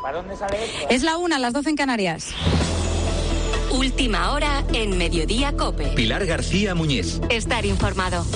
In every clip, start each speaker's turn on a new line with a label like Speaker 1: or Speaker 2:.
Speaker 1: ¿Para dónde sale esto?
Speaker 2: Es la 1, las 12 en Canarias.
Speaker 3: Última hora en Mediodía COPE.
Speaker 4: Pilar García Muñiz.
Speaker 3: Estar informado.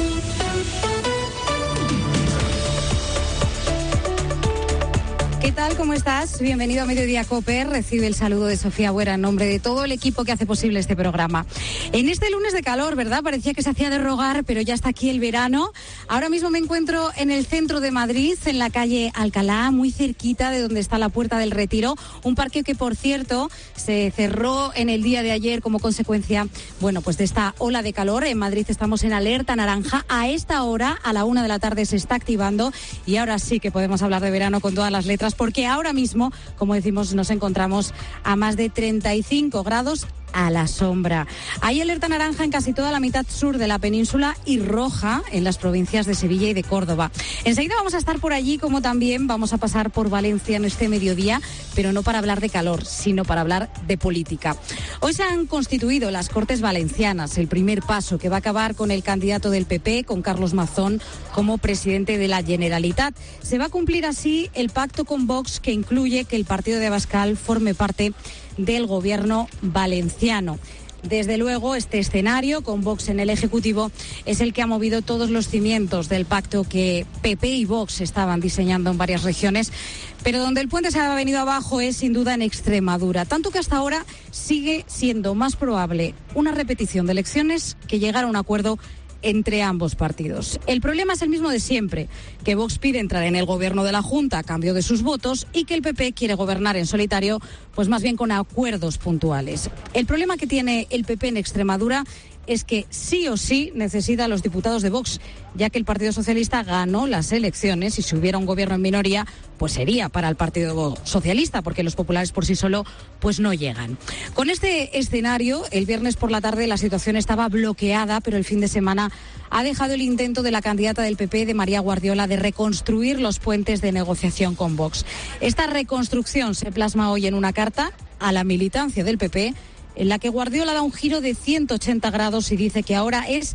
Speaker 2: ¿Qué tal? ¿Cómo estás? Bienvenido a Mediodía COPE. Recibe el saludo de Sofía Buera en nombre de todo el equipo que hace posible este programa. En este lunes de calor, ¿verdad? Parecía que se hacía de rogar, pero ya está aquí el verano. Ahora mismo me encuentro en el centro de Madrid, en la calle Alcalá, muy cerquita de donde está la Puerta del Retiro. Un parque que, por cierto, se cerró en el día de ayer como consecuencia, bueno, pues de esta ola de calor. En Madrid estamos en alerta naranja. A esta hora, a la 1 de la tarde, se está activando y ahora sí que podemos hablar de verano con todas las letras, porque ahora mismo, como decimos, nos encontramos a más de 35 grados a la sombra. Hay alerta naranja en casi toda la mitad sur de la península y roja en las provincias de Sevilla y de Córdoba. Enseguida vamos a estar por allí, como también vamos a pasar por Valencia en este mediodía, pero no para hablar de calor, sino para hablar de política. Hoy se han constituido las Cortes Valencianas, el primer paso que va a acabar con el candidato del PP, con Carlos Mazón, como presidente de la Generalitat. Se va a cumplir así el pacto con Vox, que incluye que el partido de Abascal forme parte del gobierno valenciano. Desde luego, este escenario, con Vox en el Ejecutivo, es el que ha movido todos los cimientos del pacto que PP y Vox estaban diseñando en varias regiones, pero donde el puente se ha venido abajo es sin duda en Extremadura, tanto que hasta ahora sigue siendo más probable una repetición de elecciones que llegar a un acuerdo entre ambos partidos. El problema es el mismo de siempre, que Vox pide entrar en el gobierno de la Junta a cambio de sus votos y que el PP quiere gobernar en solitario, pues más bien con acuerdos puntuales. El problema que tiene el PP en Extremadura es que sí o sí necesita a los diputados de Vox, ya que el Partido Socialista ganó las elecciones y si hubiera un gobierno en minoría, pues sería para el Partido Socialista, porque los populares por sí solo pues no llegan. Con este escenario, el viernes por la tarde la situación estaba bloqueada, pero el fin de semana ha dejado el intento de la candidata del PP, de María Guardiola, de reconstruir los puentes de negociación con Vox. Esta reconstrucción se plasma hoy en una carta a la militancia del PP, en la que Guardiola da un giro de 180 grados y dice que ahora es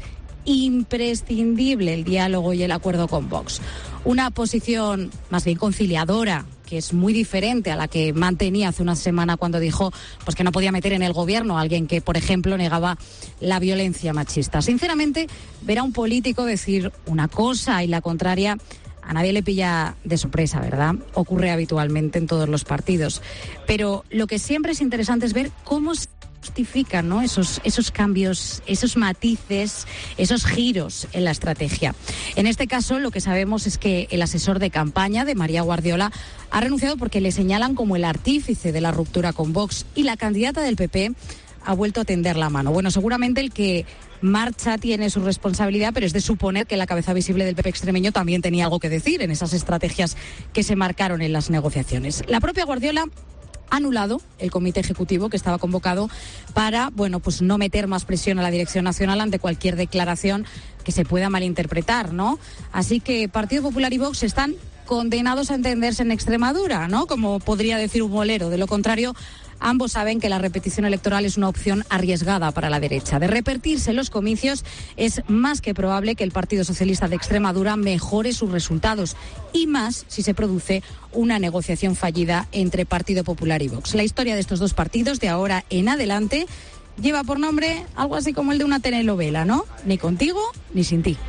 Speaker 2: imprescindible el diálogo y el acuerdo con Vox. Una posición más bien conciliadora, que es muy diferente a la que mantenía hace una semana cuando dijo pues que no podía meter en el gobierno a alguien que, por ejemplo, negaba la violencia machista. Sinceramente, ver a un político decir una cosa y la contraria a nadie le pilla de sorpresa, ¿verdad? Ocurre habitualmente en todos los partidos. Pero lo que siempre es interesante es ver cómo se justifican, ¿no? Esos cambios, esos matices, esos giros en la estrategia. En este caso, lo que sabemos es que el asesor de campaña de María Guardiola ha renunciado porque le señalan como el artífice de la ruptura con Vox y la candidata del PP ha vuelto a tender la mano. Bueno, seguramente el que marcha tiene su responsabilidad, pero es de suponer que la cabeza visible del PP extremeño también tenía algo que decir en esas estrategias que se marcaron en las negociaciones. La propia Guardiola ha anulado el comité ejecutivo que estaba convocado para, bueno, pues no meter más presión a la dirección nacional ante cualquier declaración que se pueda malinterpretar, ¿no? Así que Partido Popular y Vox están condenados a entenderse en Extremadura, ¿no? Como podría decir un bolero. De lo contrario, ambos saben que la repetición electoral es una opción arriesgada para la derecha. De repetirse los comicios, es más que probable que el Partido Socialista de Extremadura mejore sus resultados, y más si se produce una negociación fallida entre Partido Popular y Vox. La historia de estos dos partidos, de ahora en adelante, lleva por nombre algo así como el de una telenovela, ¿no? Ni contigo, ni sin ti.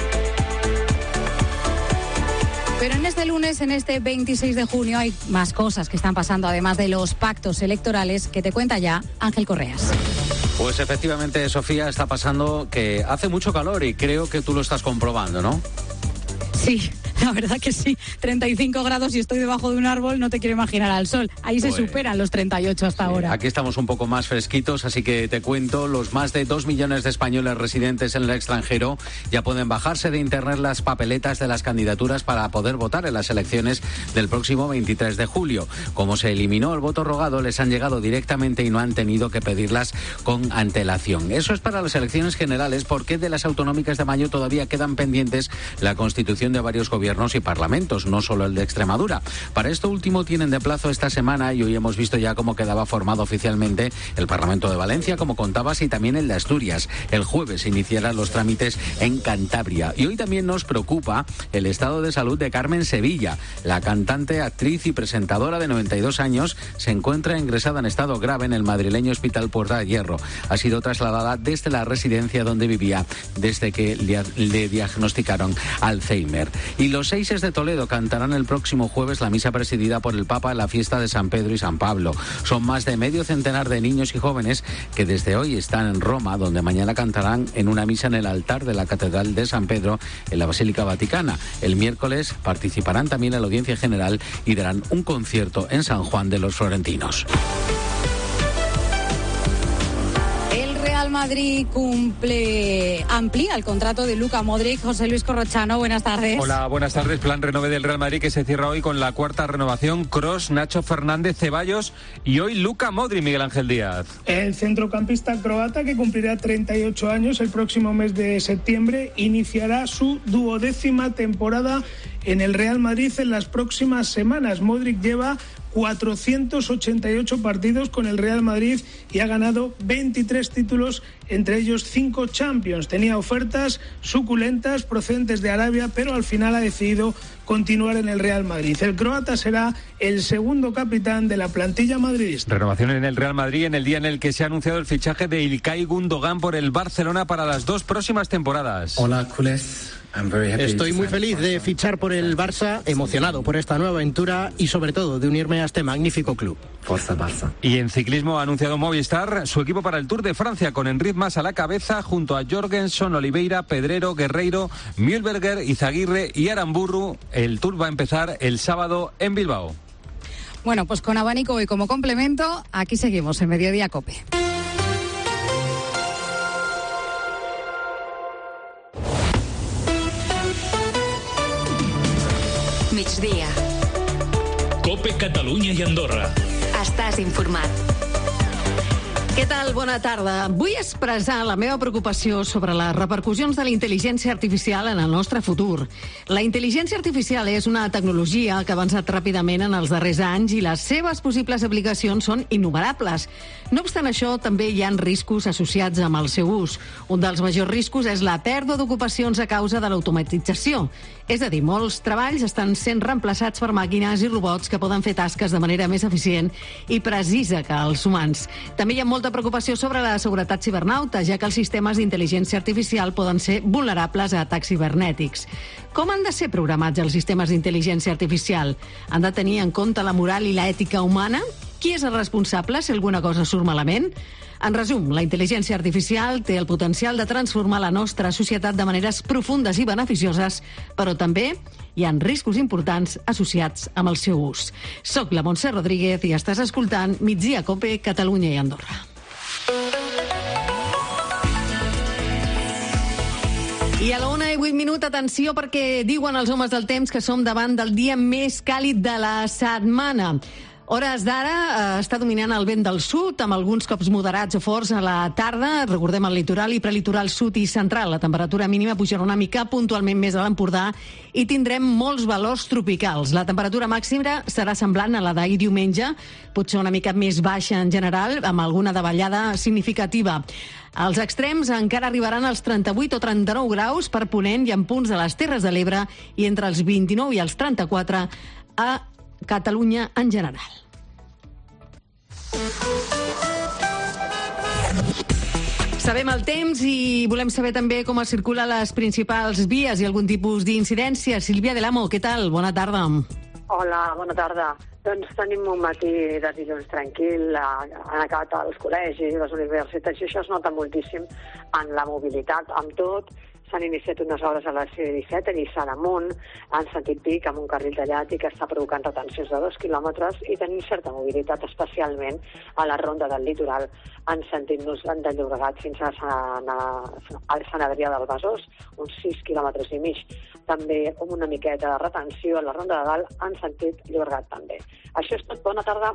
Speaker 2: Pero en este lunes, en este 26 de junio, hay más cosas que están pasando, además de los pactos electorales, que te cuenta ya Ángel Correas.
Speaker 5: Pues efectivamente, Sofía, está pasando que hace mucho calor y creo que tú lo estás comprobando, ¿no?
Speaker 2: Sí, la verdad que sí. 35 grados y estoy debajo de un árbol, no te quiero imaginar al sol. Ahí se superan los 38 hasta ahora.
Speaker 5: Aquí estamos un poco más fresquitos, así que te cuento, los más de 2 millones de españoles residentes en el extranjero ya pueden bajarse de internet las papeletas de las candidaturas para poder votar en las elecciones del próximo 23 de julio. Como se eliminó el voto rogado, les han llegado directamente y no han tenido que pedirlas con antelación. Eso es para las elecciones generales, porque de las autonómicas de mayo todavía quedan pendientes la constitución de varios gobiernos gobiernos y parlamentos, no solo el de Extremadura. Para esto último tienen de plazo esta semana y hoy hemos visto ya cómo quedaba formado oficialmente el Parlamento de Valencia, como contabas, y también el de Asturias. El jueves iniciarán los trámites en Cantabria. Y hoy también nos preocupa el estado de salud de Carmen Sevilla. La cantante, actriz y presentadora de 92 años se encuentra ingresada en estado grave en el madrileño Hospital Puerta de Hierro. Ha sido trasladada desde la residencia donde vivía desde que le diagnosticaron Alzheimer. Y los Seises de Toledo cantarán el próximo jueves la misa presidida por el Papa en la fiesta de San Pedro y San Pablo. Son más de medio centenar de niños y jóvenes que desde hoy están en Roma, donde mañana cantarán en una misa en el altar de la Catedral de San Pedro en la Basílica Vaticana. El miércoles participarán también en la audiencia general y darán un concierto en San Juan de los Florentinos.
Speaker 2: Madrid amplía el contrato de Luka Modric. José Luis Corrochano, buenas tardes.
Speaker 1: Hola, buenas tardes. Plan renove del Real Madrid que se cierra hoy con la cuarta renovación. Kroos, Nacho Fernández, Ceballos y hoy Luka Modric, Miguel Ángel Díaz.
Speaker 4: El centrocampista croata, que cumplirá 38 años el próximo mes de septiembre, iniciará su 12ª temporada en el Real Madrid en las próximas semanas. Modric lleva 488 partidos con el Real Madrid y ha ganado 23 títulos, entre ellos 5 Champions. Tenía ofertas suculentas procedentes de Arabia, pero al final ha decidido continuar en el Real Madrid. El croata será el segundo capitán de la plantilla madridista.
Speaker 1: Renovación en el Real Madrid en el día en el que se ha anunciado el fichaje de Ilkay Gundogan por el Barcelona para las 2 próximas temporadas.
Speaker 6: Hola, culés.
Speaker 7: Estoy muy feliz de fichar por el Barça, emocionado por esta nueva aventura y sobre todo de unirme a este magnífico club.
Speaker 6: Forza Barça.
Speaker 1: Y en ciclismo ha anunciado Movistar su equipo para el Tour de Francia con Enric Mas a la cabeza junto a Jorgenson, Oliveira, Pedrero, Guerreiro, Mühlberger, Izaguirre y Aramburu. El Tour va a empezar el sábado en Bilbao.
Speaker 2: Bueno, pues con abanico y como complemento, aquí seguimos en Mediodía COPE.
Speaker 3: Migdia.
Speaker 8: COPE Catalunya i Andorra.
Speaker 3: Estàs informat.
Speaker 9: Què tal? Bona tarda. Vull expressar la meva preocupació sobre les repercussions de la intel·ligència artificial en el nostre futur. La intel·ligència artificial és una tecnologia que ha avançat ràpidament en els darrers anys i les seves possibles aplicacions són innumerables. No obstant això, també hi ha riscos associats amb el seu ús. Un dels majors riscos és la pèrdua d'ocupacions a causa de l'automatització. És a dir, molts treballs estan sent reemplaçats per màquines i robots que poden fer tasques de manera més eficient i precisa que els humans. També hi ha molta preocupació sobre la seguretat cibernauta, ja que els sistemes d'intel·ligència artificial poden ser vulnerables a atacs cibernètics. Com han de ser programats els sistemes d'intel·ligència artificial? Han de tenir en compte la moral i l'ètica humana? Qui és el responsable si alguna cosa surt malament? En resum, la intel·ligència artificial té el potencial de transformar la nostra societat de maneres profundes i beneficioses, però també hi ha riscos importants associats amb el seu ús. Soc la Montse Rodríguez i estàs escoltant Migdia COPE, Catalunya i Andorra. I a la 1:08, atenció, perquè diuen els homes del temps que som davant del dia més càlid de la setmana. Hores d'ara està dominant el vent del sud, amb alguns cops moderats o forts a la tarda. Recordem el litoral i prelitoral sud i central. La temperatura mínima pujarà una mica, puntualment més a l'Empordà, i tindrem molts valors tropicals. La temperatura màxima serà semblant a la d'ahir diumenge, potser una mica més baixa en general, amb alguna davallada significativa. Els extrems encara arribaran als 38 o 39 graus per Ponent i en punts de les Terres de l'Ebre i entre els 29 i els 34 a Catalunya en general. Sabem el temps i volem saber també com es circula les principals vies i algun tipus d'incidència. Sílvia Del Amo, què tal? Bona tarda.
Speaker 10: Hola, bona tarda. Doncs tenim un matí de dilluns tranquil, han acabat els col·legis i les universitats i això es nota moltíssim en la mobilitat, amb tot. S'han iniciat unes obres a la C-17, a Lliçà d'Amunt, en sentit Vic, amb un carril tallat i que està provocant retencions de 2 quilòmetres i tenim certa mobilitat, especialment a la ronda del litoral, en sentit de Llobregat fins a Sant Adrià del Besòs, uns 6 quilòmetres i mig. També una miqueta de retenció a la ronda de dalt, en sentit Llobregat també. Això és tot. Bona tarda.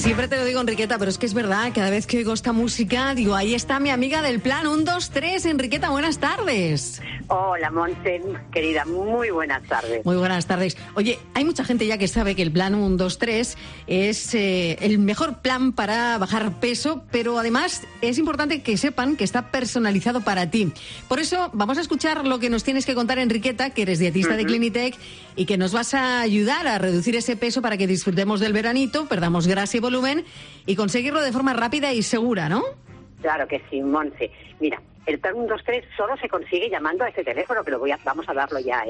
Speaker 9: Siempre te lo digo, Enriqueta, pero es que es verdad, cada vez que oigo esta música, digo, ahí está mi amiga del plan 1, 2, 3. Enriqueta, buenas tardes.
Speaker 10: Hola, Montse, querida, muy buenas tardes.
Speaker 9: Muy buenas tardes. Oye, hay mucha gente ya que sabe que el plan 1, 2, 3 es el mejor plan para bajar peso, pero además es importante que sepan que está personalizado para ti. Por eso vamos a escuchar lo que nos tienes que contar, Enriqueta, que eres dietista de Clinitec y que nos vas a ayudar a reducir ese peso para que disfrutemos del veranito, perdamos grasa y volumen y conseguirlo de forma rápida y segura, ¿no?
Speaker 10: Claro que sí, Montse. Mira, el plan 1, 2, 3 solo se consigue llamando a ese teléfono, que vamos a darlo ya,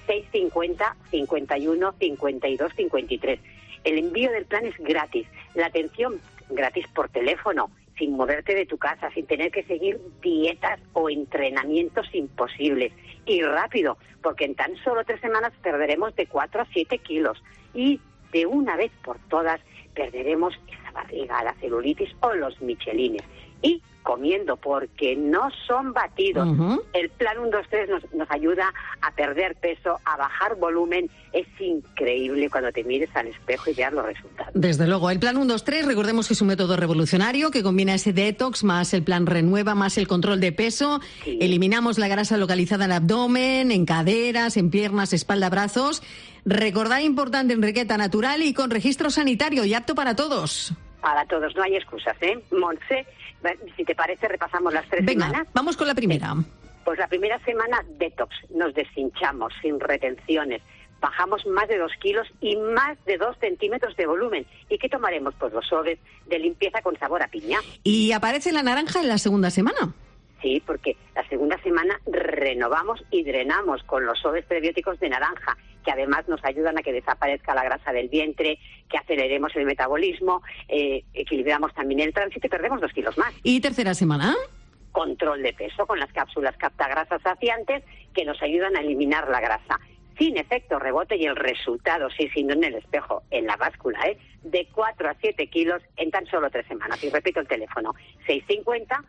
Speaker 10: 650 51 52 53. El envío del plan es gratis. La atención gratis por teléfono, sin moverte de tu casa, sin tener que seguir dietas o entrenamientos imposibles. Y rápido, porque en tan solo 3 semanas perderemos de 4 a 7 kilos. Y de una vez por todas perderemos esa barriga, la celulitis o los michelines. Y comiendo, porque no son batidos. El plan 1, 2, 3 nos ayuda a perder peso, a bajar volumen. Es increíble cuando te mires al espejo y veas los resultados.
Speaker 9: Desde luego, el plan 1, 2, 3, recordemos que es un método revolucionario que combina ese detox más el plan Renueva más el control de peso. Sí. Eliminamos la grasa localizada en el abdomen, en caderas, en piernas, espalda, brazos. Recordad, importante, Enriqueta, natural y con registro sanitario y apto para todos.
Speaker 10: Para todos, no hay excusas, Montse, si te parece, repasamos las 3
Speaker 9: Venga,
Speaker 10: semanas.
Speaker 9: Vamos con la primera.
Speaker 10: Pues la primera semana, detox. Nos deshinchamos sin retenciones. Bajamos más de 2 kilos y más de 2 centímetros de volumen. ¿Y qué tomaremos? Pues los sobres de limpieza con sabor a piña.
Speaker 9: ¿Y aparece la naranja en la segunda semana?
Speaker 10: Sí, porque la segunda semana renovamos y drenamos con los sobres prebióticos de naranja, que además nos ayudan a que desaparezca la grasa del vientre, que aceleremos el metabolismo, equilibramos también el tránsito y perdemos 2 kilos más.
Speaker 9: ¿Y tercera semana?
Speaker 10: Control de peso con las cápsulas captagrasas saciantes que nos ayudan a eliminar la grasa. Sin efecto rebote y el resultado, sí, no en el espejo, en la báscula, de 4 a 7 kilos en tan solo 3 semanas. Y repito el teléfono, 650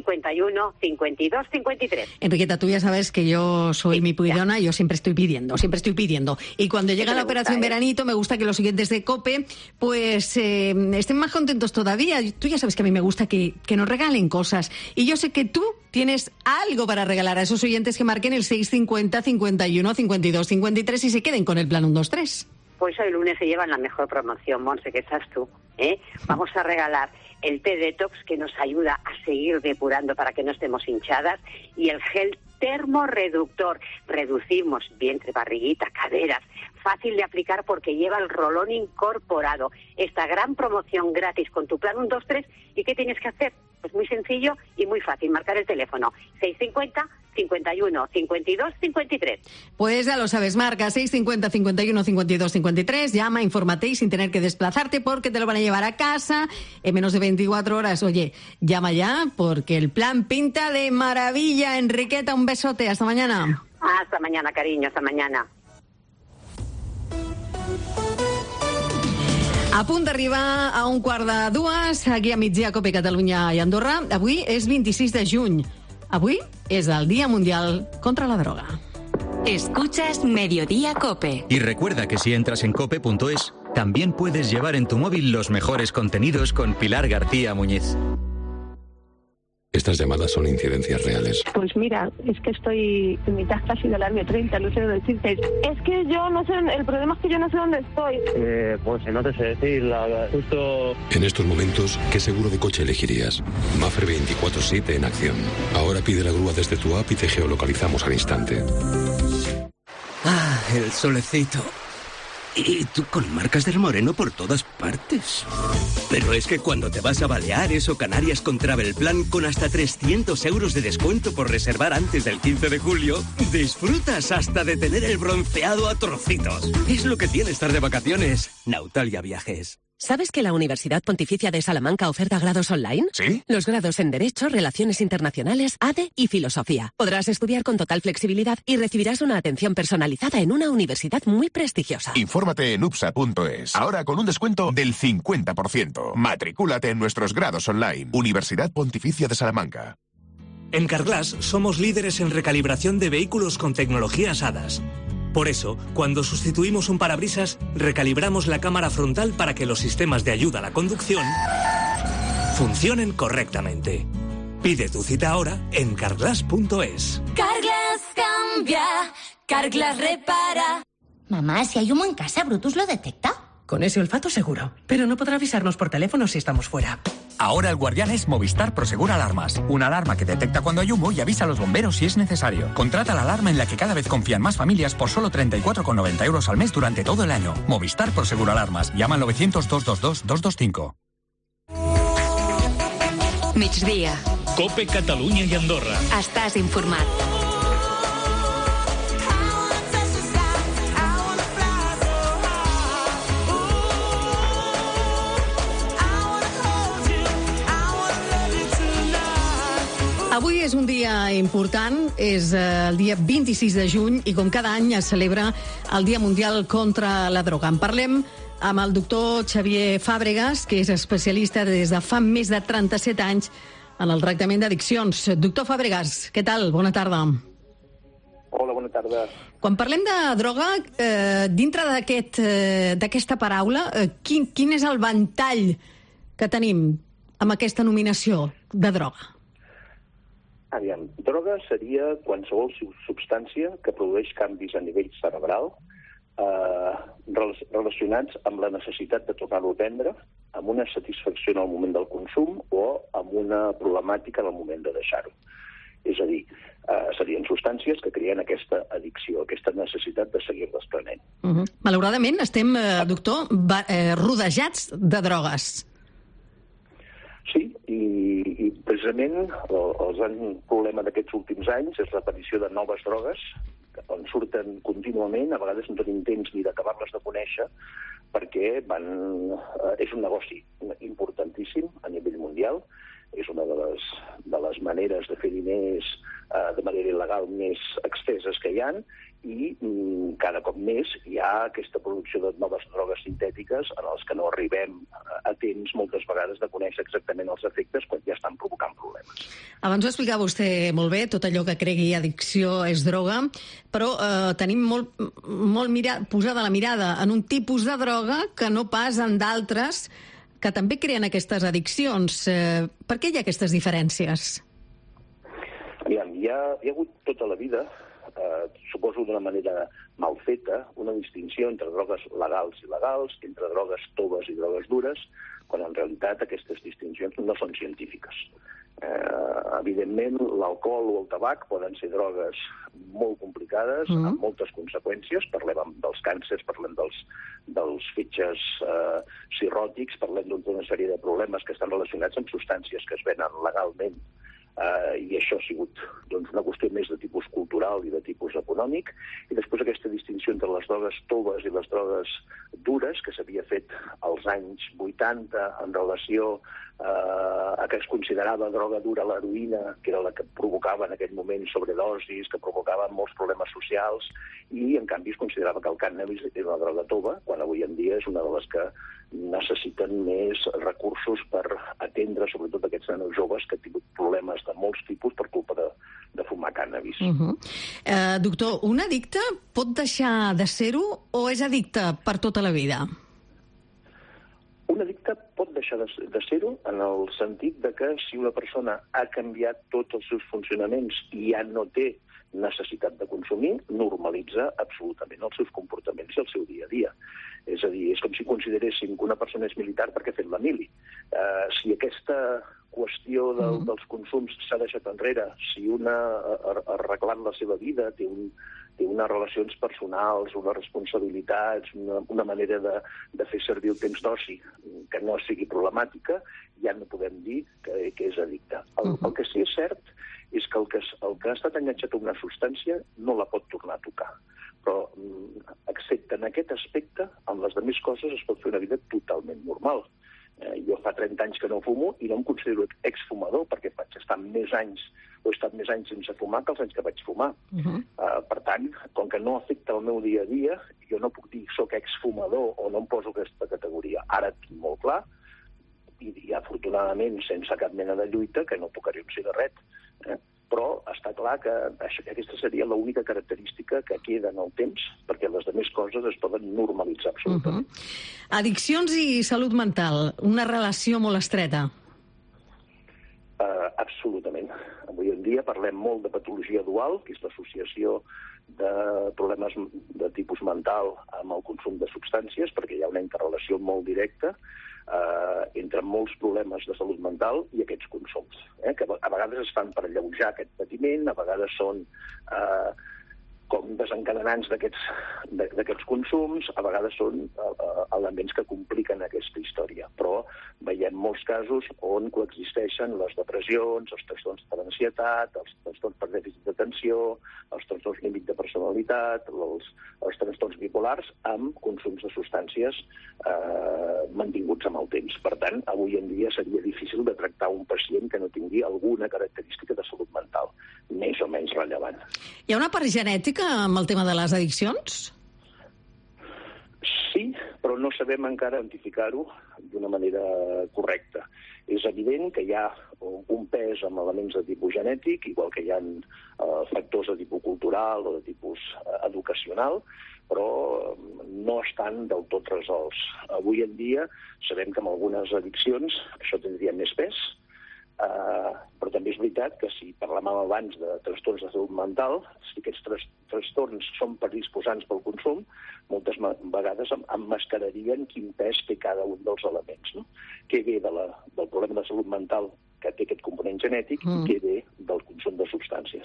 Speaker 10: 51 52 53.
Speaker 9: Enriqueta, tú ya sabes que yo soy mi pidona y yo siempre estoy pidiendo. Y cuando llega la operación veranito, me gusta que los siguientes de COPE pues estén más contentos todavía. Tú ya sabes que a mí me gusta que nos regalen cosas. Y yo sé que tú tienes algo para regalar a esos oyentes que marquen el 650 51 52 53 y se queden con el plan 1, 2, 3.
Speaker 10: Pues hoy lunes se llevan la mejor promoción, Monse, que estás tú. Vamos a regalar el té detox que nos ayuda a seguir depurando para que no estemos hinchadas y el gel termorreductor. Reducimos vientre, barriguita, caderas. Fácil de aplicar porque lleva el rolón incorporado. Esta gran promoción gratis con tu plan 1, 2, 3. ¿Y qué tienes que hacer? Pues muy sencillo y muy fácil. Marcar el teléfono 650 51 52 53.
Speaker 9: Pues ya lo sabes, marca 650 51 52 53. Llama, infórmate y sin tener que desplazarte porque te lo van a llevar a casa en menos de 24 horas. Oye, llama ya porque el plan pinta de maravilla. Enriqueta, un besote. Hasta mañana.
Speaker 10: Hasta mañana, cariño. Hasta mañana.
Speaker 9: A punt d'arribar a 1:45, aquí a migdia Cope Catalunya i Andorra. Avui és 26 de juny. Avui és el Día Mundial contra la Droga.
Speaker 3: Escuchas Mediodía Cope.
Speaker 6: Y recuerda que si entras en cope.es, también puedes llevar en tu móvil los mejores contenidos con Pilar García Muñiz.
Speaker 11: Estas llamadas son incidencias reales.
Speaker 12: Pues mira, es que estoy en mitad casi del año 30, no sé dónde decirte. Es que yo no sé, el problema es que yo no sé dónde estoy.
Speaker 13: Pues no te sé decir, justo...
Speaker 11: En estos momentos, ¿qué seguro de coche elegirías? Mafre 24/7 en acción. Ahora pide la grúa desde tu app y te geolocalizamos al instante.
Speaker 14: Ah, el solecito. Y tú con marcas del moreno por todas partes. Pero es que cuando te vas a Baleares o Canarias con Travelplan con hasta 300 euros de descuento por reservar antes del 15 de julio, disfrutas hasta de tener el bronceado a trocitos. Es lo que tiene estar de vacaciones. Nautalia Viajes.
Speaker 15: ¿Sabes que la Universidad Pontificia de Salamanca oferta grados online?
Speaker 11: ¿Sí?
Speaker 15: Los grados en Derecho, Relaciones Internacionales, ADE y Filosofía. Podrás estudiar con total flexibilidad y recibirás una atención personalizada en una universidad muy prestigiosa.
Speaker 16: Infórmate en upsa.es. Ahora con un descuento del 50%. Matricúlate en nuestros grados online. Universidad Pontificia de Salamanca.
Speaker 17: En Carglass somos líderes en recalibración de vehículos con tecnologías ADAS. Por eso, cuando sustituimos un parabrisas, recalibramos la cámara frontal para que los sistemas de ayuda a la conducción funcionen correctamente. Pide tu cita ahora en carglass.es.
Speaker 18: Carglass cambia, Carglass repara.
Speaker 19: Mamá, si hay humo en casa, ¿Brutus lo detecta?
Speaker 20: Con ese olfato seguro, pero no podrá avisarnos por teléfono si estamos fuera.
Speaker 21: Ahora el guardián es Movistar Prosegur Alarmas. Una alarma que detecta cuando hay humo y avisa a los bomberos si es necesario. Contrata la alarma en la que cada vez confían más familias por solo 34,90 euros al mes durante todo el año. Movistar Prosegur Alarmas. Llama al 900-222-225.
Speaker 3: Migdia.
Speaker 8: Cope Catalunya i Andorra.
Speaker 3: Estàs informat.
Speaker 9: Avui és un dia important, és el dia 26 de juny i com cada any es celebra el Dia Mundial contra la Droga. En parlem amb el doctor Xavier Fàbregas, que és especialista des de fa més de 37 anys en el tractament d'addiccions. Doctor Fàbregas, què tal? Bona tarda.
Speaker 22: Hola, bona tarda.
Speaker 9: Quan parlem de droga, dintre d'aquesta paraula, quin és el ventall que tenim amb aquesta nominació de droga?
Speaker 22: Aviam, droga seria qualsevol substància que produeix canvis a nivell cerebral relacionats amb la necessitat de tornar-ho a prendre, amb una satisfacció en el moment del consum o amb una problemàtica en el moment de deixar-ho. És a dir, serien substàncies que creen aquesta addicció, aquesta necessitat de seguir-les prenent.
Speaker 9: Malauradament estem, doctor, rodejats de drogues.
Speaker 22: Sí, i precisament el gran problema d'aquests últims anys és l'aparició de noves drogues, on surten contínuament, a vegades no tenim temps ni d'acabar-les de conèixer, perquè és un negoci importantíssim a nivell mundial, és una de les maneres de fer diners de manera il·legal més exteses que hi ha, i cada cop més hi ha aquesta producció de noves drogues sintètiques en els que no arribem a temps moltes vegades de conèixer exactament els efectes quan ja estan provocant problemes.
Speaker 9: Abans ho explicava vostè molt bé, tot allò que cregui addicció és droga, però tenim molt posada la mirada en un tipus de droga que no pas en d'altres que també creen aquestes addiccions. Per què hi ha aquestes diferències?
Speaker 22: Aviam, hi ha hagut tota la vida, suposo d'una manera mal feta, una distinció entre drogues legals i il·legals, entre drogues toves i drogues dures, quan en realitat aquestes distincions no són científiques. Evidentment, l'alcohol o el tabac poden ser drogues molt complicades, amb moltes conseqüències. Parlem dels càncers, parlem dels fetges cirròtics, parlem d'una sèrie de problemes que estan relacionats amb substàncies que es venen legalment, i això ha sigut una qüestió més de tipus cultural i de tipus econòmic, i després aquesta distinció entre les drogues toves i les drogues dures, que s'havia fet als anys 80 en relació a que es considerava droga dura l'heroïna, que era la que provocava en aquell moment sobredosis, que provocava molts problemes socials, i en canvi es considerava que el cànnabis era una droga tova, quan avui en dia és una de les que necessiten més recursos per atendre sobretot aquests nanos joves que han tingut problemes de molts tipus per culpa de fumar cànnabis.
Speaker 9: Doctor, un addicte pot deixar de ser-ho o és addicte per tota la vida?
Speaker 22: Un addicte pot deixar de ser-ho en el sentit de que si una persona ha canviat tots els seus funcionaments i ja no té necessitat de consumir, normalitza absolutament els seus comportaments i el seu dia a dia. És a dir, és com si consideréssim que una persona és militar perquè ha fet la mili. Si aquesta qüestió dels consums s'ha deixat enrere, si una ha arreglat la seva vida, té unes relacions personals, unes responsabilitats, una manera de fer servir el temps d'oci que no sigui problemàtica, ja no podem dir que és addicte. El que sí és cert és que el que ha estat enganxat a una substància no la pot tornar a tocar. Però, excepte en aquest aspecte, amb les altres coses es pot fer una vida totalment normal. Jo fa 30 anys que no fumo i no em considero exfumador perquè vaig estar més anys sense fumar que els anys que vaig fumar. Per tant, com que no afecta el meu dia a dia, jo no puc dir soc exfumador o no em poso aquesta categoria. Ara tinc molt clar, i afortunadament sense cap mena de lluita, que no tocaré un cigarret. però està clar que aquesta seria l'única característica que queda en el temps, perquè les altres coses es poden normalitzar absolutament.
Speaker 9: Addiccions i salut mental, una relació molt estreta.
Speaker 22: Absolutament. Avui en dia parlem molt de patologia dual, que és l'associació de problemes de tipus mental amb el consum de substàncies, perquè hi ha una interrelació molt directa entre molts problemes de salut mental i aquests consums, que a vegades es fan per alleujar aquest patiment, a vegades són com desencadenants d'aquests consums, a vegades són elements que compliquen aquesta història. Però veiem molts casos on coexisteixen les depressions, els trastorns de l'ansietat, els trastorns per dèficit d'atenció, els trastorns límit de personalitat, els trastorns bipolars, amb consums de substàncies mantinguts amb el temps. Per tant, avui en dia seria difícil de tractar un pacient que no tingui alguna característica de salut mental, més o menys rellevant.
Speaker 9: Hi ha una part genètica amb el tema de les addiccions?
Speaker 22: Sí, però no sabem encara identificar-ho d'una manera correcta. És evident que hi ha un pes amb elements de tipus genètic, igual que hi ha factors de tipus cultural o de tipus educacional, però no estan del tot resolts. Avui en dia sabem que amb algunes addiccions això tindria més pes, però també és veritat que si parlàvem abans de trastorns de salut mental, si aquests trastorns són predisposants pel consum, moltes vegades emmascararien quin pes té cada un dels elements. No? Què ve del problema de salut mental que té aquest component genètic i què ve del consum de substàncies.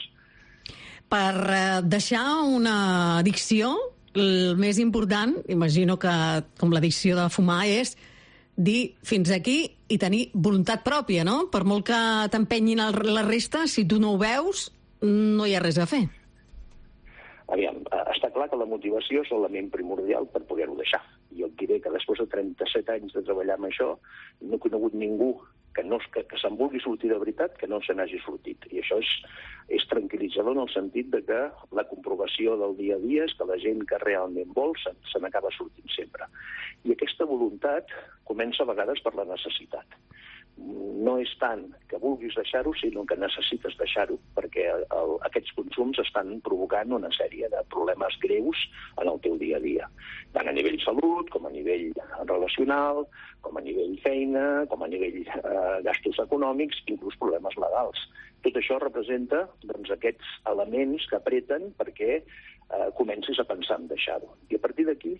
Speaker 9: Per deixar una addicció, el més important, imagino que com l'addicció de fumar, és dir fins aquí i tenir voluntat pròpia, no? Per molt que t'empenyin la resta, si tu no ho veus, no hi ha res a fer.
Speaker 22: Aviam, està clar que la motivació és l'element primordial per poder-ho deixar. Jo et diré que després de 37 anys de treballar amb això, no he conegut ningú que se'n vulgui sortir de veritat, que no se n'hagi sortit. I això és tranquil·litzador en el sentit de que la comprovació del dia a dia és que la gent que realment vol se n'acaba sortint sempre. I aquesta voluntat comença a vegades per la necessitat. No és tant que vulguis deixar-ho, sinó que necessites deixar-ho, perquè aquests consums estan provocant una sèrie de problemes greus en el teu dia a dia, tant a nivell salut, com a nivell relacional, com a nivell feina, com a nivell gastos econòmics, inclús problemes legals. Tot això representa aquests elements que apreten perquè comencis a pensar en deixar-ho. I a partir d'aquí,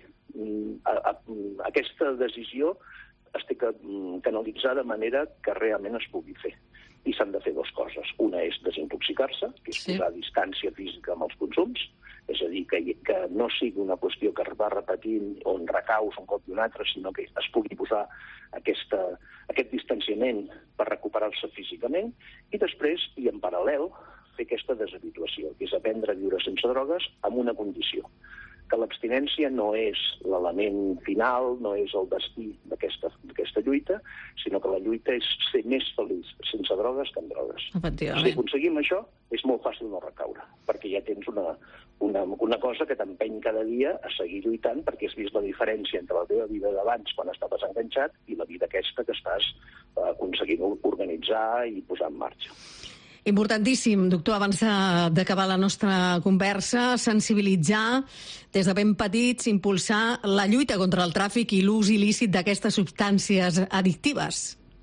Speaker 22: aquesta decisió es té que canalitzar de manera que realment es pugui fer. I s'han de fer dues coses. Una és desintoxicar-se, que és posar distància física amb els consums, és a dir, que no sigui una qüestió que es va repetint on recaus un cop i un altre, sinó que es pugui posar aquest distanciament per recuperar-se físicament, i després, i en paral·lel, fer aquesta deshabituació, que és aprendre a viure sense drogues amb una condició, que l'abstinència no és l'element final, no és el destí d'aquesta lluita, sinó que la lluita és ser més feliç sense drogues que amb drogues. Si aconseguim això, és molt fàcil no recaure, perquè ja tens una cosa que t'empeny cada dia a seguir lluitant, perquè has vist la diferència entre la teva vida d'abans, quan estaves enganxat, i la vida aquesta que estàs aconseguint organitzar i posar en marxa.
Speaker 9: Importantíssim, doctor, abans d'acabar la nostra conversa, sensibilitzar des de ben petits, impulsar la lluita contra el tràfic i l'ús il·lícit d'aquestes substàncies addictives.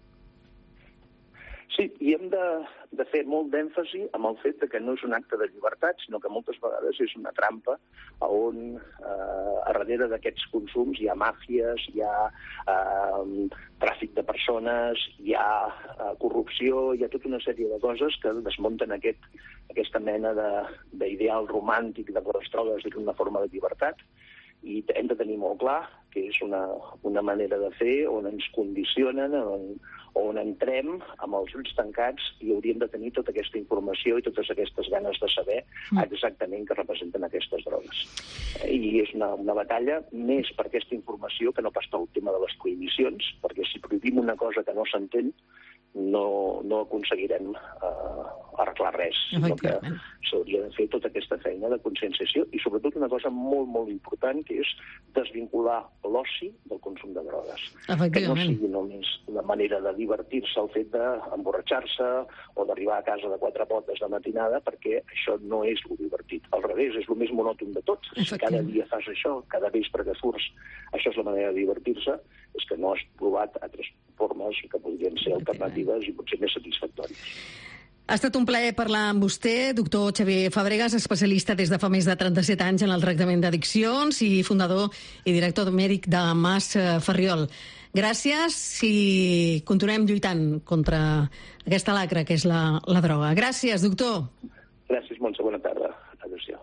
Speaker 22: Sí, i hem de fer molt d'èmfasi amb el fet que no és un acte de llibertat, sinó que moltes vegades és una trampa on a darrere d'aquests consums hi ha màfies, hi ha tràfic de persones, hi ha corrupció, hi ha tota una sèrie de coses que desmunten aquesta mena d'ideal romàntic de les drogues d'una forma de llibertat, i hem de tenir molt clar que és una manera de fer on ens condicionen, on entrem amb els ulls tancats i hauríem de tenir tota aquesta informació i totes aquestes ganes de saber exactament què representen aquestes drogues. I és una batalla més per aquesta informació que no pas pel tema de les prohibicions, perquè si prohibim una cosa que no s'entén, no aconseguirem arreglar res, sinó que s'hauria de fer tota aquesta feina de conscienciació i sobretot una cosa molt, molt important, que és desvincular l'oci del consum de drogues. Que no sigui només la manera de divertir-se el fet d'emborratxar-se o d'arribar a casa de 4 potes de matinada, perquè això no és lo divertit. Al revés, és el més monòton de tot. Si cada dia fas això, cada vespre que surts, això és la manera de divertir-se, és que no has provat altres formes que podrien ser alternatives i potser més satisfactòries.
Speaker 9: Ha estat un plaer parlar amb vostè, doctor Xavier Fàbregas, especialista des de fa més de 37 anys en el tractament d'addiccions i fundador i director mèdic de Mas Ferriol. Gràcies i continuem lluitant contra aquesta lacra que és la droga. Gràcies, doctor.
Speaker 22: Gràcies, Montse. Bona tarda. Adéu-siau.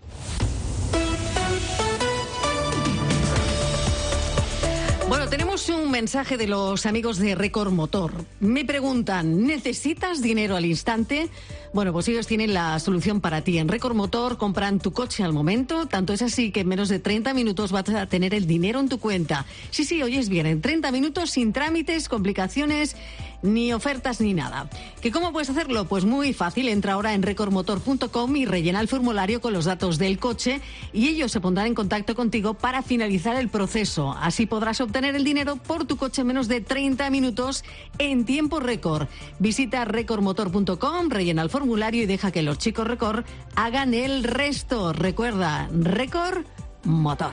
Speaker 9: Bueno, tenemos un mensaje de los amigos de Record Motor. Me preguntan, ¿necesitas dinero al instante? Bueno, pues ellos tienen la solución para ti. En Record Motor compran tu coche al momento. Tanto es así que en menos de 30 minutos vas a tener el dinero en tu cuenta. Sí, oyes bien, en 30 minutos sin trámites, complicaciones, ni ofertas ni nada. ¿Que cómo puedes hacerlo? Pues muy fácil. Entra ahora en recordmotor.com y rellena el formulario con los datos del coche y ellos se pondrán en contacto contigo para finalizar el proceso. Así podrás obtener el dinero por tu coche en menos de 30 minutos en tiempo récord. Visita recordmotor.com, rellena el formulario y deja que los chicos Record hagan el resto. Recuerda, Record Motor.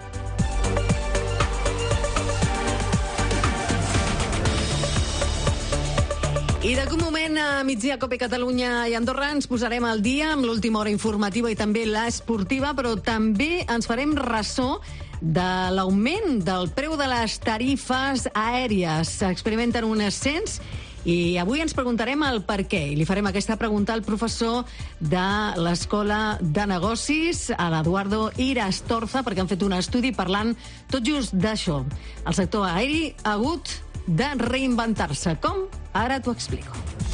Speaker 9: I d'aquí un moment a migdia Cope Catalunya i Andorra ens posarem al dia amb l'última hora informativa i també l'esportiva, però també ens farem ressò de l'augment del preu de les tarifes aèries. Experimenten un ascens i avui ens preguntarem el per què. I li farem aquesta pregunta al professor de l'Escola de Negocis, a l'Eduardo Irastorza, perquè han fet un estudi parlant tot just d'això. El sector aeri ha hagut de reinventar-se. Com? Ara t'ho explico.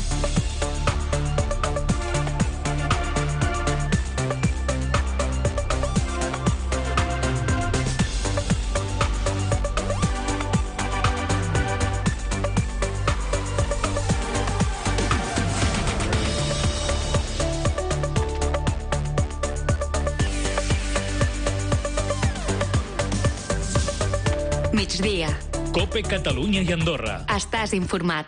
Speaker 3: Migdia.
Speaker 8: Cope Catalunya i Andorra.
Speaker 3: Estàs informat.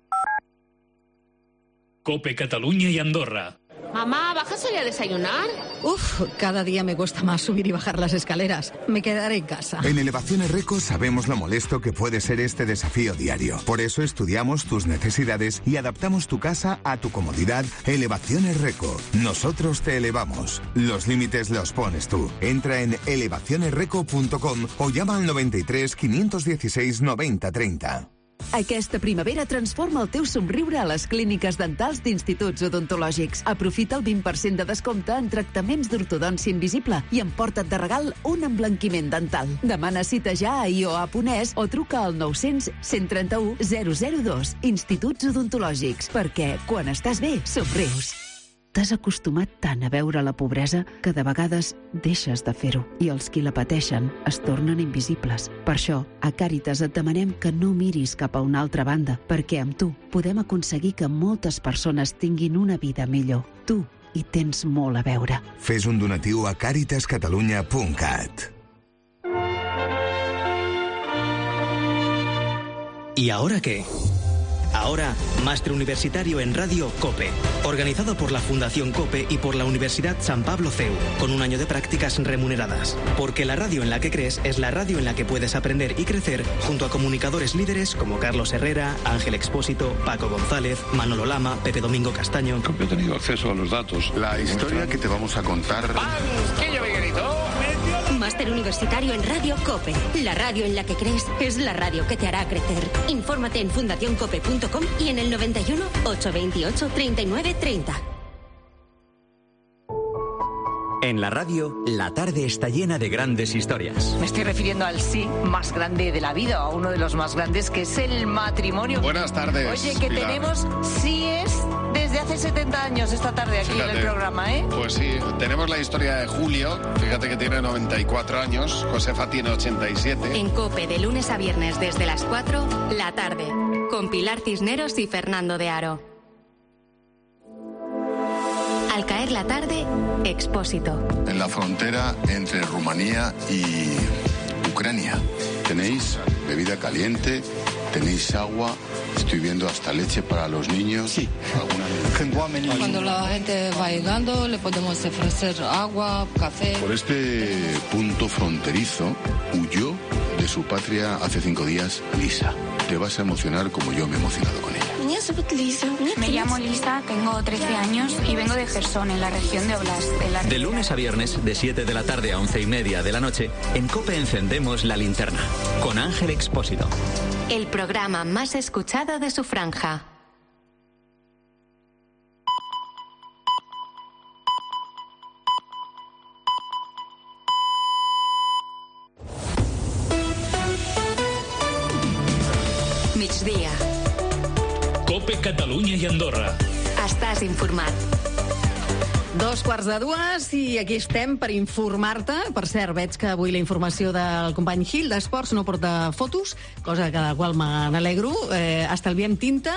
Speaker 8: Cope Catalunya y Andorra.
Speaker 4: Mamá, ¿bajas hoy a desayunar?
Speaker 9: Uf, cada día me cuesta más subir y bajar las escaleras. Me quedaré en casa.
Speaker 5: En Elevaciones Reco sabemos lo molesto que puede ser este desafío diario. Por eso estudiamos tus necesidades y adaptamos tu casa a tu comodidad. Elevaciones Reco. Nosotros te elevamos. Los límites los pones tú. Entra en elevacionesreco.com o llama al 93 516 90 30.
Speaker 23: Aquesta primavera transforma el teu somriure a les clíniques dentals d'Instituts Odontològics. Aprofita el 20% de descompte en tractaments d'ortodòncia invisible i emporta't de regal un emblanquiment dental. Demana cita ja a ioa.es o truca al 900 131 002. Instituts Odontològics, perquè quan estàs bé, somrius. T'has acostumat tant a veure la pobresa que de vegades deixes de fer-ho i els qui la pateixen es tornen invisibles. Per això, a Càritas et demanem que no miris cap a una altra banda, perquè amb tu podem aconseguir que moltes persones tinguin una vida millor. Tu hi tens molt a veure.
Speaker 5: Fes un donatiu a caritascatalunya.cat.
Speaker 24: ¿Y ahora qué? Ahora, Máster Universitario en Radio COPE, organizado por la Fundación COPE y por la Universidad San Pablo CEU, con un año de prácticas remuneradas. Porque la radio en la que crees es la radio en la que puedes aprender y crecer junto a comunicadores líderes como Carlos Herrera, Ángel Expósito, Paco González, Manolo Lama, Pepe Domingo Castaño.
Speaker 25: He tenido acceso a los datos.
Speaker 26: La historia que te vamos a contar...
Speaker 3: Máster Universitario en Radio COPE. La radio en la que crees es la radio que te hará crecer. Infórmate en fundacioncope.com y en el 91 828 39 30.
Speaker 6: En la radio, la tarde está llena de grandes historias.
Speaker 27: Me estoy refiriendo al sí más grande de la vida, a uno de los más grandes, que es el matrimonio.
Speaker 28: Buenas tardes.
Speaker 27: Oye, que
Speaker 28: Pilar.
Speaker 27: Tenemos síes desde hace 70 años esta tarde aquí en el programa, ¿eh?
Speaker 28: Pues sí, tenemos la historia de Julio, fíjate que tiene 94 años, Josefa tiene 87.
Speaker 3: En COPE, de lunes a viernes desde las 4, la tarde, con Pilar Cisneros y Fernando de Aro.
Speaker 1: Al caer la tarde, Expósito.
Speaker 26: En la frontera entre Rumanía y Ucrania. Tenéis bebida caliente, tenéis agua, estoy viendo hasta leche para los niños. Sí.
Speaker 2: Cuando la gente va llegando, le podemos ofrecer agua, café.
Speaker 26: Por este punto fronterizo huyó de su patria hace 5 días Lisa. Te vas a emocionar como yo me he emocionado con ella.
Speaker 7: Me llamo Lisa, tengo 13 años y vengo de Jersón, en la región de Oblast.
Speaker 6: De lunes a viernes, de 7 de la tarde a 11:30 de la noche, en COPE encendemos la linterna, con Ángel Expósito.
Speaker 1: El programa más escuchado de su franja. Migdia.
Speaker 8: COPE Catalunya i Andorra.
Speaker 1: Estàs informat.
Speaker 9: 2:45 i aquí estem per informar-te. Per cert, veig que avui la informació del company Gil d'Esports no porta fotos, cosa que de la qual me n'alegro. Estalviem tinta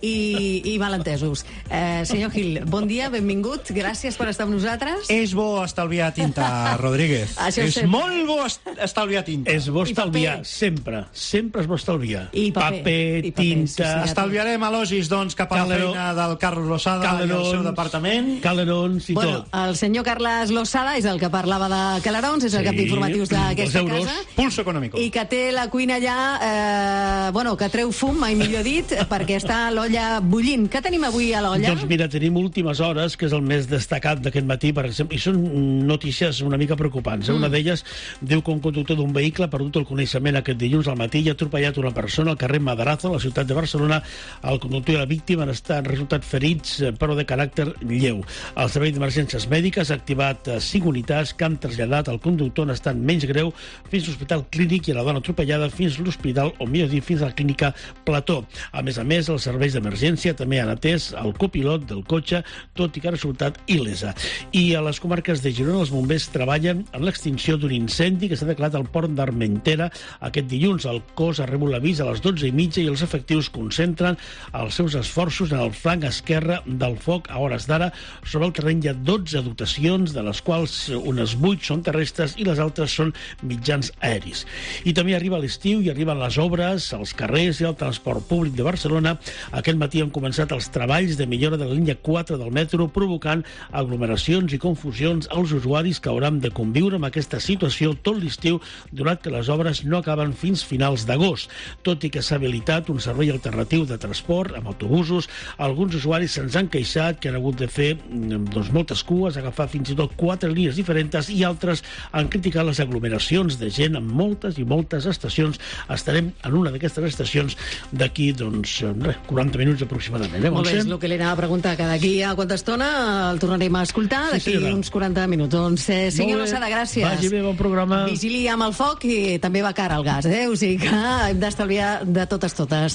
Speaker 9: i malentesos. Senyor Gil, bon dia, benvingut. Gràcies per estar amb nosaltres.
Speaker 10: És bo estalviar tinta, Rodríguez. És molt bo estalviar tinta.
Speaker 11: És bo estalviar, sempre. Sempre és bo estalviar.
Speaker 9: I paper,
Speaker 10: tinta. Sí, estalviarem elogis, doncs, cap a la feina del Carlos Losada i el seu departament.
Speaker 11: Calerons i
Speaker 9: tot. El senyor Carles Losada és el que parlava de calerons, és el cap d'informatius d'aquesta casa.
Speaker 10: Pulso econòmico.
Speaker 9: I que té la cuina allà, que treu fum, mai millor dit, perquè està l'olla bullint. Què tenim avui a l'olla?
Speaker 11: Doncs mira, tenim últimes hores, que és el més destacat d'aquest matí, per exemple, i són notícies una mica preocupants. Una d'elles diu que un conductor d'un vehicle ha perdut el coneixement aquest dilluns al matí i ha atropellat una persona al carrer Madarazo, a la ciutat de Barcelona. El conductor i la víctima han resultat ferits, però de caràcter lleu. El servei d'emergències mèdiques ha activat 5 unitats que han traslladat el conductor en estat menys greu fins a l'Hospital Clínic i la dona atropellada fins a l'hospital, o millor dir, fins a la clínica Plató. A més, els serveis d'emergència també han atès el copilot del cotxe, tot i que ha resultat il·lesa. I a les comarques de Girona els bombers treballen en l'extinció d'un incendi que s'ha declarat al port d'Armentera aquest dilluns. El cos ha rebut l'avís a les 12:30 i els efectius concentren els seus esforços en el flanc esquerre del foc. A hores d'ara, sobre el terreny hi ha 12 dotacions, de les quals unes 8 són terrestres i les altres són mitjans aeris. I també arriba l'estiu i arriben les obres, els carrers i el transport públic de Barcelona. Aquest matí han començat els treballs de millora de la línia 4 del metro, provocant aglomeracions i confusions als usuaris que hauran de conviure amb aquesta situació tot l'estiu, donat que les obres no acaben fins finals d'agost. Tot i que s'ha habilitat un servei alternatiu de transport amb autobusos, alguns usuaris se'ns han queixat que han hagut de fer moltes cues, agafar fins i tot 4 línies diferents, i altres han criticat les aglomeracions de gent en moltes i moltes estacions. Estarem en una d'aquestes estacions d'aquí, 40 minuts aproximadament.
Speaker 9: Molt bé, és el que li anava a preguntar, que d'aquí a quanta estona el tornarem a escoltar, d'aquí uns 40 minuts. Doncs, senyor Losada, gràcies.
Speaker 11: Vagi bé, bon programa.
Speaker 9: Vigili amb el foc i també va cara al gas, o sigui que hem d'estalviar de totes.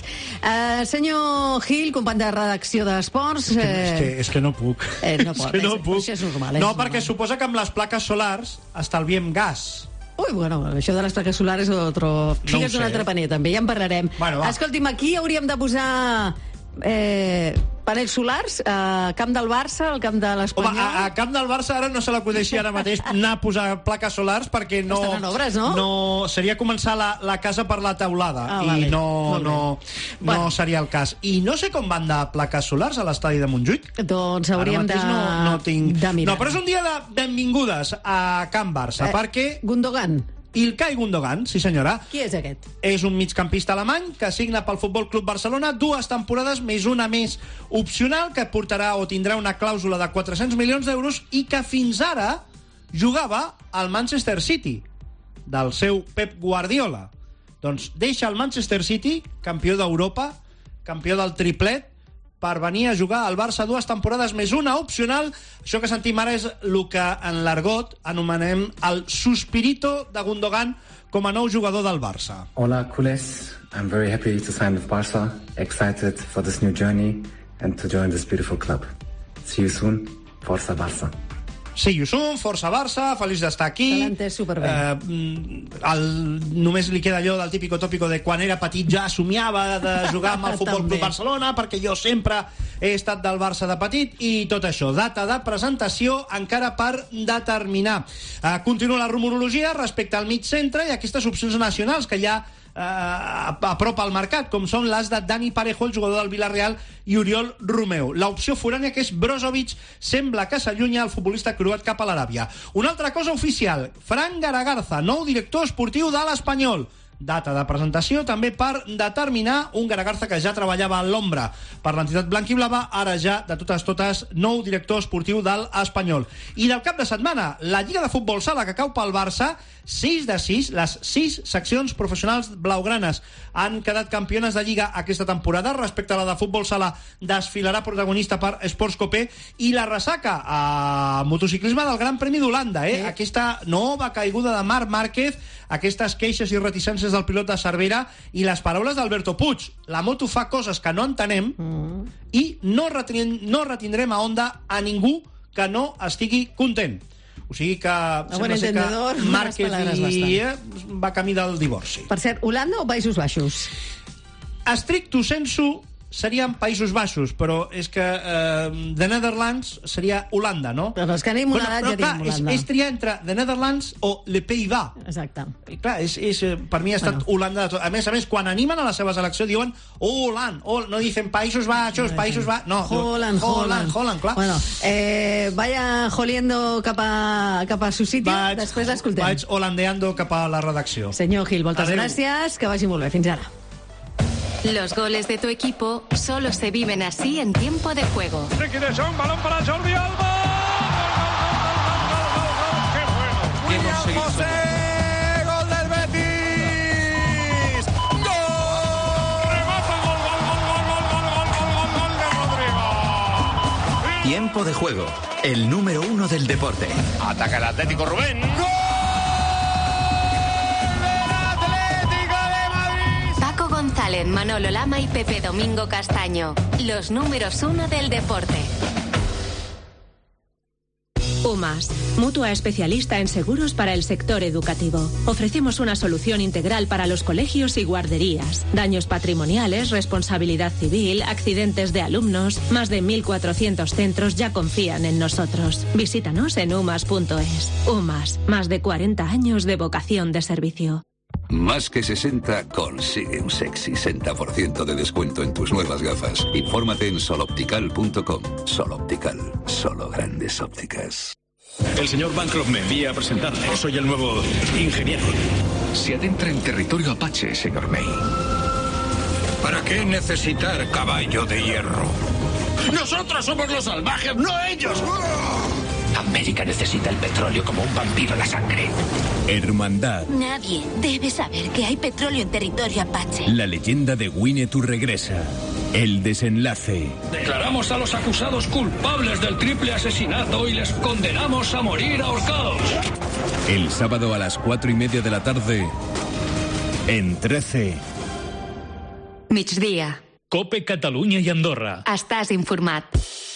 Speaker 9: Senyor Gil, company de redacció d'Esports...
Speaker 10: És que no puc.
Speaker 9: No pot, això és normal.
Speaker 10: No, perquè suposa que amb les plaques solars estalviem gas.
Speaker 9: Això de les plaques solars és un altre paner, també, ja en parlarem. Escolti'm, aquí hauríem de posar panells solars a Camp del Barça, al Camp de l'Espanyol.
Speaker 10: Home, a Camp del Barça ara no se l'acudeixi ara mateix anar a posar plaques solars perquè no...
Speaker 9: Estan en obres, no?
Speaker 10: No, seria començar la casa per la teulada i no seria el cas. I no sé com van de plaques solars a l'estadi de Montjuïc.
Speaker 9: Doncs hauríem de mirar.
Speaker 10: No, però és un dia de benvingudes a Camp Barça, perquè...
Speaker 9: Gundogan.
Speaker 10: Ilkay Gundogan, sí senyora.
Speaker 9: Qui és aquest?
Speaker 10: És un migcampista alemany que signa pel Futbol Club Barcelona 2 temporades més una més opcional, que portarà o tindrà una clàusula de 400 milions d'euros i que fins ara jugava al Manchester City, del seu Pep Guardiola. Doncs deixa el Manchester City, campió d'Europa, campió del triplet, per venir a jugar al Barça 2 temporades més una opcional. Això que sentim ara és el que en l'argot anomenem el suspirito de Gundogan com a nou jugador del Barça.
Speaker 12: Hola, culers. I'm very happy to sign with Barça. Excited for this new journey and to join this beautiful club. See you soon. Forza Barça.
Speaker 10: Sí, ho som, força Barça, feliç d'estar aquí.
Speaker 9: Se l'ha entès superbé.
Speaker 10: Només li queda allò del típico tòpico de quan era petit ja somiava de jugar amb el Futbol Club Barcelona, perquè jo sempre he estat del Barça de petit, i tot això. Data de presentació encara per determinar. Continua la rumorologia respecte al mig centre i aquestes opcions nacionals que ja a prop al mercat, com són les de Dani Parejo, el jugador del Villarreal, i Oriol Romeu. L'opció forània, que és Brozovic, sembla que s'allunya el futbolista croat cap a l'Aràbia. Una altra cosa oficial: Fran Garagarza, nou director esportiu de l'Espanyol. Data de presentació també per determinar un Garagarza que ja treballava a l'ombra per l'entitat blanquiblava, ara ja, de totes, nou director esportiu de l'Espanyol. I del cap de setmana, la Lliga de Futbol Sala, que cau pel Barça, 6 de 6, les 6 seccions professionals blaugranes han quedat campiones de Lliga aquesta temporada. Respecte a la de Futbol Sala, desfilarà protagonista per Sports Copé, i la ressaca a motociclisme del Gran Premi d'Holanda, aquesta nova caiguda de Marc Márquez, aquestes queixes i reticències del pilot de Cervera i les paraules d'Alberto Puig: la moto fa coses que no entenem i no retindrem a Honda a ningú que no estigui content. O sigui que sembla ser que Márquez va camí del divorci.
Speaker 9: Per cert, Holanda o Països Baixos?
Speaker 10: Stricto sensu serien Països Baixos, però és que The Netherlands seria Holanda, no?
Speaker 9: Però és que anem una edat, ja diguem Holanda.
Speaker 10: És triar entre The Netherlands o Le Pays-Bas.
Speaker 9: Exacte.
Speaker 10: I clar, per mi ha estat Holanda de tot. A més, quan animen a la seva selecció diuen Holland, no dicen Països Baixos, Països Baixos, no. Holland, clar.
Speaker 9: Bueno, vaya joliendo cap a su sitio, després l'escoltem.
Speaker 10: Vaig holandeando cap a la redacció.
Speaker 9: Senyor Gil, moltes gràcies, que vagi molt bé. Fins ara.
Speaker 1: Los goles de tu equipo solo se viven así en tiempo de juego.
Speaker 13: Riqui de Jong, balón para Jordi Alba. ¡Qué bueno! William José, gol del Betis. ¡Gol! Remata, gol de Rodrigo.
Speaker 6: Tiempo de juego, el número 1 del deporte.
Speaker 13: Ataca el Atlético, Rubén. ¡Gol!
Speaker 1: González, Manolo Lama y Pepe Domingo Castaño, los números 1 del deporte.
Speaker 14: UMAS, mutua especialista en seguros para el sector educativo. Ofrecemos una solución integral para los colegios y guarderías. Daños patrimoniales, responsabilidad civil, accidentes de alumnos. Más de 1.400 centros ya confían en nosotros. Visítanos en umas.es. UMAS, más de 40 años de vocación de servicio.
Speaker 15: Más que 60 consigue un sexy 60% de descuento en tus nuevas gafas. Infórmate en soloptical.com. Soloptical, solo grandes ópticas.
Speaker 8: El señor Bancroft me envía a presentarle. Soy el nuevo ingeniero.
Speaker 15: Se adentra en territorio apache, señor May.
Speaker 16: ¿Para qué necesitar caballo de hierro?
Speaker 8: ¡Nosotros somos los salvajes, no ellos!
Speaker 15: América necesita el petróleo como un vampiro la sangre.
Speaker 17: Hermandad.
Speaker 18: Nadie debe saber que hay petróleo en territorio apache.
Speaker 17: La leyenda de Winnetou regresa. El desenlace.
Speaker 8: Declaramos a los acusados culpables del triple asesinato y les condenamos a morir ahorcados.
Speaker 17: El sábado a las 4:30 de la tarde en 13.
Speaker 1: Migdia.
Speaker 8: Cope Catalunya i Andorra.
Speaker 1: Estàs informat.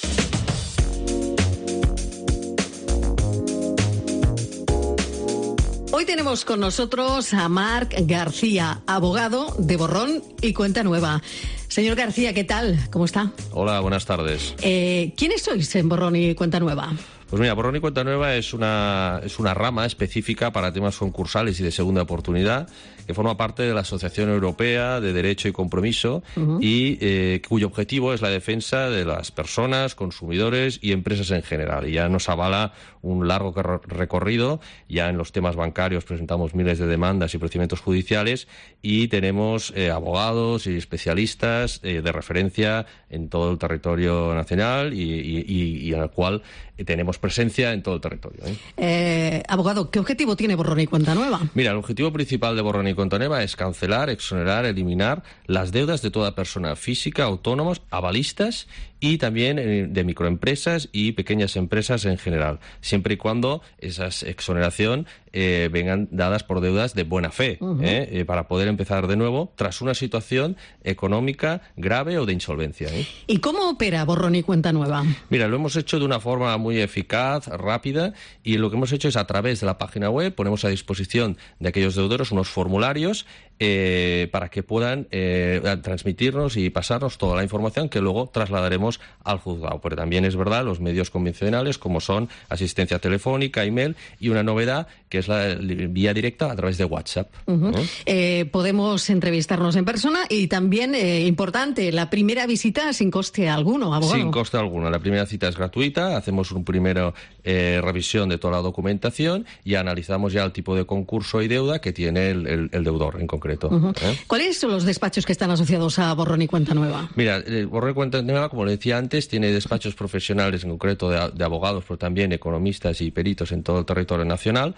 Speaker 9: Hoy tenemos con nosotros a Marc García, abogado de Borrón y Cuenta Nueva. Señor García, ¿qué tal? ¿Cómo está?
Speaker 19: Hola, buenas tardes.
Speaker 9: ¿Quiénes sois en Borrón y Cuenta Nueva?
Speaker 19: Pues mira, Borrón y Cuenta Nueva es una rama específica para temas concursales y de segunda oportunidad que forma parte de la Asociación Europea de Derecho y Compromiso y cuyo objetivo es la defensa de las personas, consumidores y empresas en general. Y ya nos avala un largo recorrido. Ya en los temas bancarios presentamos miles de demandas y procedimientos judiciales y tenemos abogados y especialistas de referencia en todo el territorio nacional y en el cual tenemos presencia en todo el territorio.
Speaker 9: Abogado, ¿qué objetivo tiene Borrón y Cuenta Nueva?
Speaker 19: Mira, el objetivo principal de Borrón y Cuenta Nueva es cancelar, exonerar, eliminar las deudas de toda persona física, autónomos, avalistas y también de microempresas y pequeñas empresas en general, siempre y cuando esa exoneración vengan dadas por deudas de buena fe, para poder empezar de nuevo tras una situación económica grave o de insolvencia.
Speaker 9: ¿Y cómo opera Borrón y Cuenta Nueva?
Speaker 19: Mira, lo hemos hecho de una forma muy eficaz, rápida, y lo que hemos hecho es a través de la página web ponemos a disposición de aquellos deudores unos formularios para que puedan transmitirnos y pasarnos toda la información que luego trasladaremos al juzgado. Pero también es verdad los medios convencionales como son asistencia telefónica, email y una novedad que es la vía directa a través de WhatsApp.
Speaker 9: Podemos entrevistarnos en persona y también, importante, la primera visita sin coste alguno, abogado.
Speaker 19: Sin coste alguno. La primera cita es gratuita, hacemos una primera revisión de toda la documentación y analizamos ya el tipo de concurso y deuda que tiene el deudor en concreto.
Speaker 9: ¿Cuáles son los despachos que están asociados a Borrón y Cuenta Nueva?
Speaker 19: Mira, Borrón y Cuenta Nueva, como le decía antes, tiene despachos profesionales en concreto de abogados, pero también economistas y peritos en todo el territorio nacional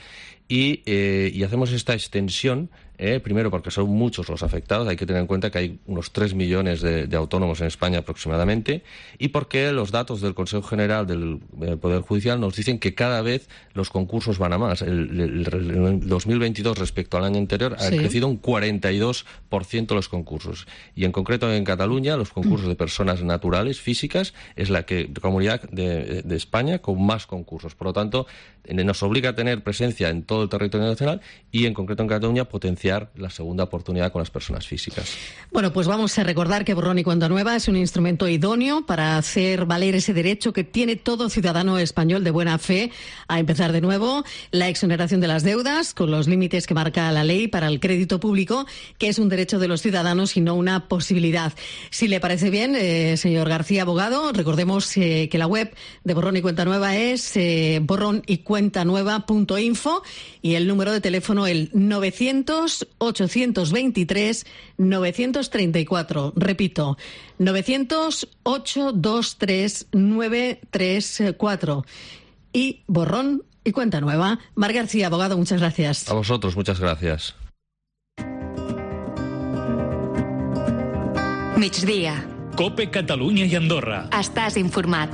Speaker 19: y hacemos esta extensión. Primero porque son muchos los afectados, hay que tener en cuenta que hay unos 3 millones de autónomos en España aproximadamente, y porque los datos del Consejo General del Poder Judicial nos dicen que cada vez los concursos van a más. El 2022 respecto al año anterior ha crecido un 42% los concursos, y en concreto en Cataluña los concursos de personas naturales, físicas, es la comunidad de España con más concursos. Por lo tanto, nos obliga a tener presencia en todo el territorio nacional y en concreto en Cataluña potenciar la segunda oportunidad con las personas físicas.
Speaker 9: Bueno, pues vamos a recordar que Borrón y Cuenta Nueva es un instrumento idóneo para hacer valer ese derecho que tiene todo ciudadano español de buena fe a empezar de nuevo, la exoneración de las deudas con los límites que marca la ley para el crédito público, que es un derecho de los ciudadanos y no una posibilidad. Si le parece bien, señor García, abogado, recordemos que la web de Borrón y Cuenta Nueva es borronycuentanueva.info y el número de teléfono el 900-823-934. Repito, 900-823-934. Y Borrón y Cuenta Nueva. Mar García, abogado, muchas gracias.
Speaker 19: A vosotros, muchas gracias.
Speaker 1: Migdia.
Speaker 8: COPE Catalunya i Andorra.
Speaker 1: Estàs informat.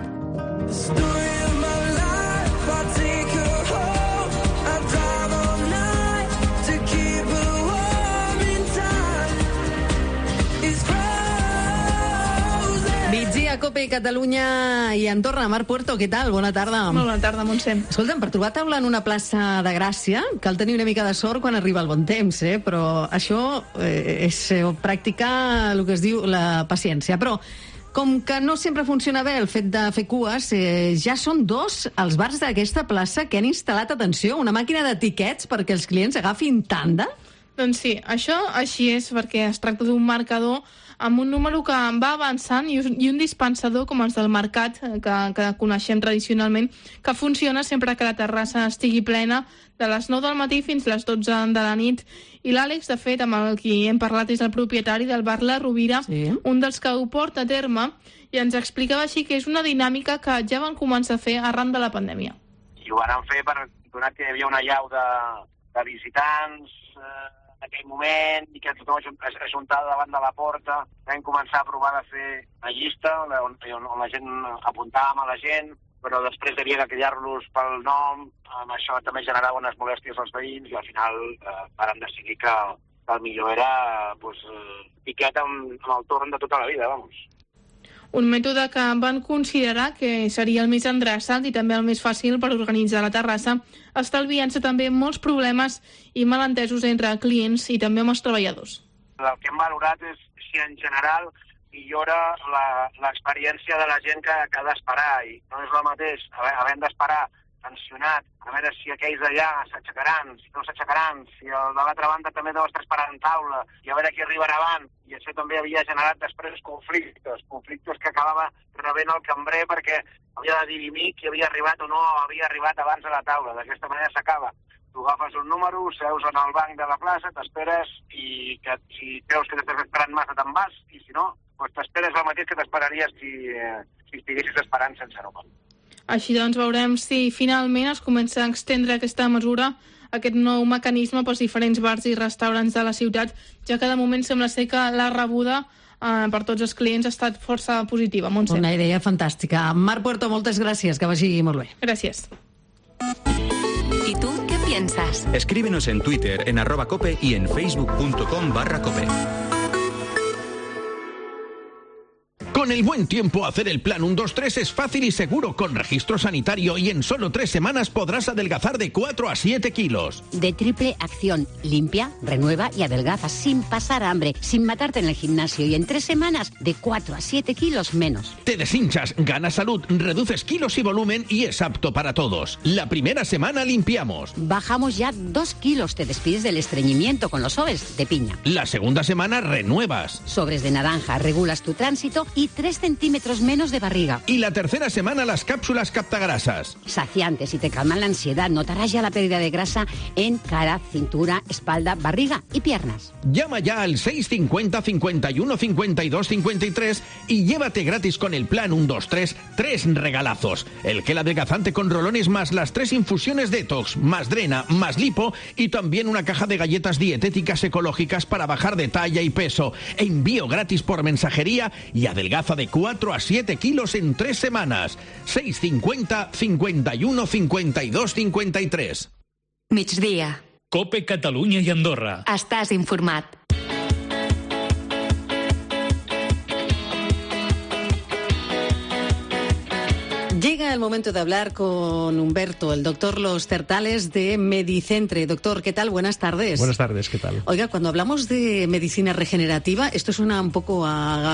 Speaker 9: Migdia, COPE, Catalunya i Andorra. Mar Puerto, què tal? Bona tarda.
Speaker 4: Molt bona tarda, Montse.
Speaker 9: Escolta'm, per trobar taula en una plaça de Gràcia cal tenir una mica de sort quan arriba el bon temps, però això és practicar el que es diu la paciència. Però com que no sempre funciona bé el fet de fer cues, ja són 2 els bars d'aquesta plaça que han instal·lat, atenció, una màquina de tiquets perquè els clients agafin tanda?
Speaker 4: Doncs sí, això així és, perquè es tracta d'un marcador amb un número que va avançant i un dispensador com els del mercat, que coneixem tradicionalment, que funciona sempre que la terrassa estigui plena de les 9 del matí fins les 12 de la nit. I l'Àlex, de fet, amb el qui hem parlat, és el propietari del bar La Rovira, un dels que ho porta a terme, i ens explicava així que és una dinàmica que ja van començar a fer arran de la pandèmia.
Speaker 5: I ho van fer per donar que hi havia una llau de visitants en aquell moment i que tothom ajuntava davant de la porta. Vam començar a provar de fer una llista on la gent apuntàvem a la gent, però després havia de cridar-los pel nom. Això també generava unes molèsties als veïns i al final vàrem decidir que el millor era piquet amb el torn de tota la vida, vamos.
Speaker 4: Un mètode que van considerar que seria el més endreçat i també el més fàcil per organitzar la terrassa, estalviant-se també molts problemes i malentesos entre clients i també amb els treballadors.
Speaker 5: El que hem valorat és si en general millora l'experiència de la gent que ha d'esperar, i no és el mateix havent d'esperar tensionat, a veure si aquells d'allà s'aixecaran, si no s'aixecaran, si el de l'altra banda també deu estar esperant taula, i a veure qui arribarà abans. I això també havia generat després conflictes que acabava rebent el cambrer perquè havia de dirimir qui havia arribat o no havia arribat abans a la taula. D'aquesta manera s'acaba. Tu agafes un número, seus en el banc de la plaça, t'esperes i si creus que t'estàs esperant massa te'n vas, i si no, doncs t'esperes el mateix que t'esperaries si estiguessis esperant sense número.
Speaker 4: Així doncs veurem si finalment es comença a extendre aquesta mesura, aquest nou mecanisme pels diferents bars i restaurants de la ciutat, ja que de moment sembla ser que la rebuda per tots els clients ha estat força positiva. Montse.
Speaker 9: Una idea fantàstica. Mar Puerto, moltes gràcies, que vagi molt bé.
Speaker 4: Gràcies.
Speaker 1: ¿Y tú qué piensas?
Speaker 6: Escríbenos en Twitter, en @cope y en facebook.com/cope.
Speaker 20: Con el buen tiempo, hacer el plan 1-2-3 es fácil y seguro con registro sanitario y en solo 3 semanas podrás adelgazar de 4 a 7 kilos.
Speaker 21: De triple acción, limpia, renueva y adelgaza sin pasar hambre, sin matarte en el gimnasio y en 3 semanas de 4 a 7 kilos menos.
Speaker 20: Te deshinchas, ganas salud, reduces kilos y volumen y es apto para todos. La primera semana limpiamos.
Speaker 21: Bajamos ya 2 kilos, te despides del estreñimiento con los sobres de piña.
Speaker 20: La segunda semana renuevas.
Speaker 21: Sobres de naranja, regulas tu tránsito y 3 centímetros menos de barriga.
Speaker 20: Y la tercera semana las cápsulas captagrasas.
Speaker 21: Saciantes y te calman la ansiedad. Notarás ya la pérdida de grasa en cara, cintura, espalda, barriga y piernas.
Speaker 20: Llama ya al 650 51 52 53 y llévate gratis con el plan 1-2-3 3 regalazos. El gel adelgazante con rolones más las 3 infusiones detox, más drena, más lipo y también una caja de galletas dietéticas ecológicas para bajar de talla y peso. Envío gratis por mensajería y adelgaza de 4 a 7 kilos en 3 semanas. 650 51 52 53.
Speaker 1: Migdia.
Speaker 22: Cope Catalunya i Andorra.
Speaker 1: Estàs informat.
Speaker 9: Llega el momento de hablar con Humberto, el doctor Los Certales de Medicentre. Doctor, ¿qué tal? Buenas tardes.
Speaker 23: Buenas tardes, ¿qué tal?
Speaker 9: Oiga, cuando hablamos de medicina regenerativa, esto suena un poco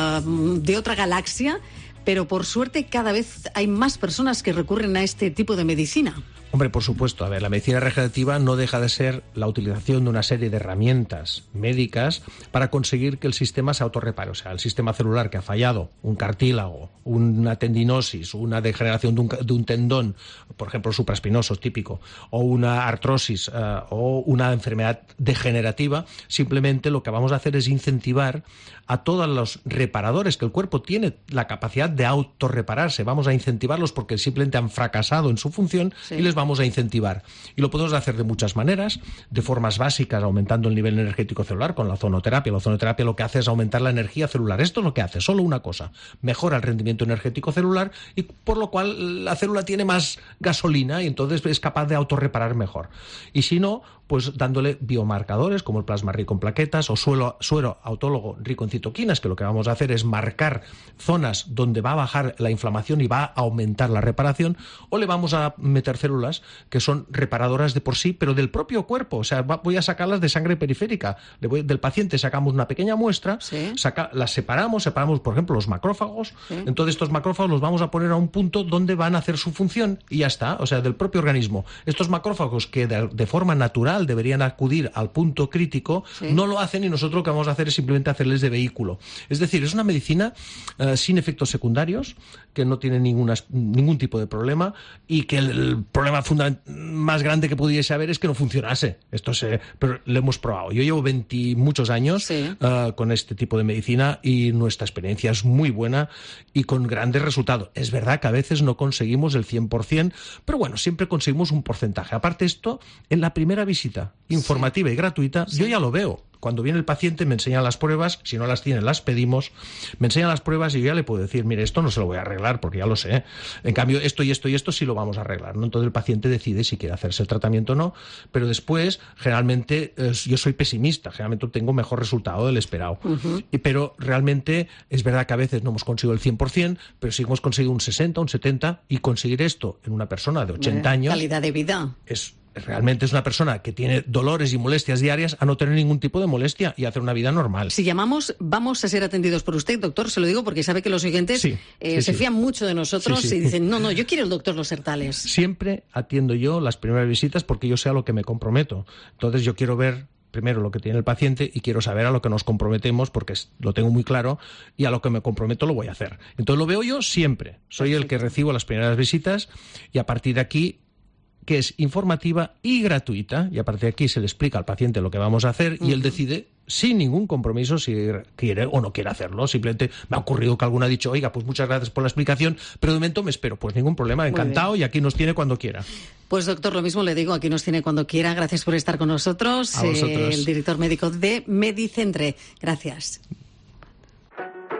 Speaker 9: de otra galaxia, pero por suerte cada vez hay más personas que recurren a este tipo de medicina.
Speaker 23: Hombre, por supuesto. A ver, la medicina regenerativa no deja de ser la utilización de una serie de herramientas médicas para conseguir que el sistema se autorrepare. O sea, el sistema celular que ha fallado, un cartílago, una tendinosis, una degeneración de un tendón, por ejemplo, supraespinoso típico, o una artrosis o una enfermedad degenerativa, simplemente lo que vamos a hacer es incentivar a todos los reparadores, que el cuerpo tiene la capacidad de autorrepararse. Vamos a incentivarlos porque simplemente han fracasado en su función, sí, y les vamos a incentivar. Y lo podemos hacer de muchas maneras, de formas básicas, aumentando el nivel energético celular con la ozonoterapia. La ozonoterapia lo que hace es aumentar la energía celular. Esto es lo que hace, solo una cosa: mejora el rendimiento energético celular y por lo cual la célula tiene más gasolina y entonces es capaz de autorreparar mejor. Y si no, pues dándole biomarcadores como el plasma rico en plaquetas o suero autólogo rico en citoquinas, que lo que vamos a hacer es marcar zonas donde va a bajar la inflamación y va a aumentar la reparación, o le vamos a meter células que son reparadoras de por sí, pero del propio cuerpo. O sea, voy a sacarlas de sangre periférica. Del paciente sacamos una pequeña muestra, sí, las separamos, por ejemplo, los macrófagos. Sí. Entonces estos macrófagos los vamos a poner a un punto donde van a hacer su función y ya está. O sea, del propio organismo. Estos macrófagos que de forma natural deberían acudir al punto crítico, sí, no lo hacen, y nosotros lo que vamos a hacer es simplemente hacerles de vehículo. Es decir, es una medicina sin efectos secundarios, que no tiene ningún tipo de problema, y que el problema más grande que pudiese haber es que no funcionase. Pero lo hemos probado. Yo llevo 20 muchos años, sí, con este tipo de medicina, y nuestra experiencia es muy buena y con grandes resultados. Es verdad que a veces no conseguimos el 100%, pero bueno, siempre conseguimos un porcentaje. Aparte, esto, en la primera visita informativa, sí, y gratuita, sí, yo ya lo veo. Cuando viene el paciente me enseñan las pruebas, si no las tiene las pedimos, me enseñan las pruebas y yo ya le puedo decir, mire, esto no se lo voy a arreglar porque ya lo sé. En cambio, esto y esto y esto sí lo vamos a arreglar, ¿no? Entonces el paciente decide si quiere hacerse el tratamiento o no, pero después, generalmente, yo soy pesimista, generalmente tengo mejor resultado del esperado. Uh-huh. Pero realmente es verdad que a veces no hemos conseguido el 100%, pero sí hemos conseguido un 60, un 70, y conseguir esto en una persona de 80 años...
Speaker 9: Calidad de vida.
Speaker 23: Realmente es una persona que tiene dolores y molestias diarias a no tener ningún tipo de molestia y hacer una vida normal.
Speaker 9: Si llamamos, vamos a ser atendidos por usted, doctor. Se lo digo porque sabe que los oyentes se fían mucho de nosotros, y dicen, no, yo quiero el doctor Los Certales. Siempre
Speaker 23: atiendo yo las primeras visitas porque yo sé a lo que me comprometo. Entonces yo quiero ver primero lo que tiene el paciente y quiero saber a lo que nos comprometemos, porque lo tengo muy claro, y a lo que me comprometo lo voy a hacer. Entonces lo veo yo siempre. Soy el que recibo las primeras visitas, y a partir de aquí, que es informativa y gratuita, y a partir de aquí se le explica al paciente lo que vamos a hacer, y él decide sin ningún compromiso si quiere o no quiere hacerlo. Simplemente me ha ocurrido que alguno ha dicho, oiga, pues muchas gracias por la explicación, pero de momento me espero. Pues ningún problema, encantado, y aquí nos tiene cuando quiera.
Speaker 9: Pues doctor, lo mismo le digo, aquí nos tiene cuando quiera. Gracias por estar con nosotros.
Speaker 23: A vosotros.
Speaker 9: El director médico de Medicentre. Gracias.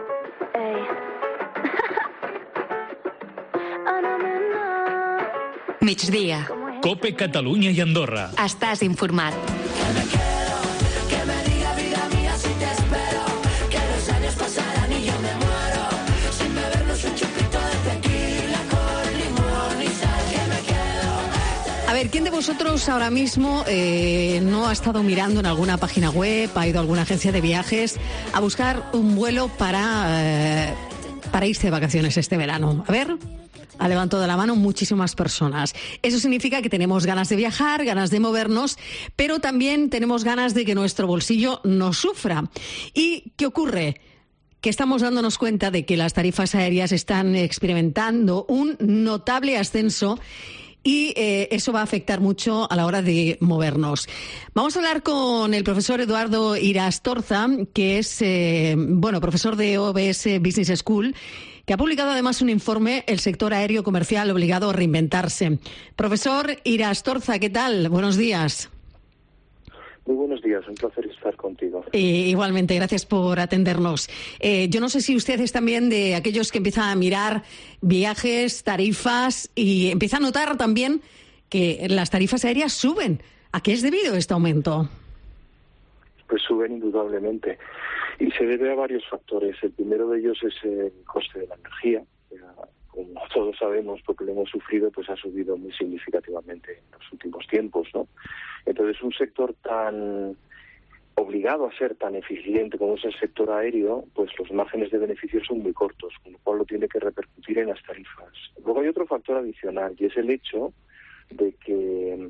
Speaker 1: Migdia.
Speaker 22: Cope Catalunya i Andorra.
Speaker 1: Estàs informat.
Speaker 9: A ver, ¿quién de vosotros ahora mismo no ha estado mirando en alguna página web, ha ido a alguna agencia de viajes a buscar un vuelo para irse de vacaciones este verano? A ver, ha levantado la mano muchísimas personas. Eso significa que tenemos ganas de viajar, ganas de movernos, pero también tenemos ganas de que nuestro bolsillo no sufra. ¿Y qué ocurre? Que estamos dándonos cuenta de que las tarifas aéreas están experimentando un notable ascenso y eso va a afectar mucho a la hora de movernos. Vamos a hablar con el profesor Eduardo Irastorza, que es profesor de OBS Business School, que ha publicado además un informe, El sector aéreo comercial obligado a reinventarse. Profesor Irastorza, ¿qué tal? Buenos días.
Speaker 2: Muy buenos días, un placer estar contigo.
Speaker 9: Igualmente, gracias por atendernos. Yo no sé si usted es también de aquellos que empiezan a mirar viajes, tarifas y empieza a notar también que las tarifas aéreas suben. ¿A qué es debido este aumento?
Speaker 2: Pues suben indudablemente y se debe a varios factores. El primero de ellos es el coste de la energía. Como todos sabemos, porque lo hemos sufrido, pues ha subido muy significativamente en los últimos tiempos, ¿no? Entonces, un sector tan obligado a ser tan eficiente como es el sector aéreo, pues los márgenes de beneficios son muy cortos, con lo cual lo tiene que repercutir en las tarifas. Luego hay otro factor adicional, y es el hecho de que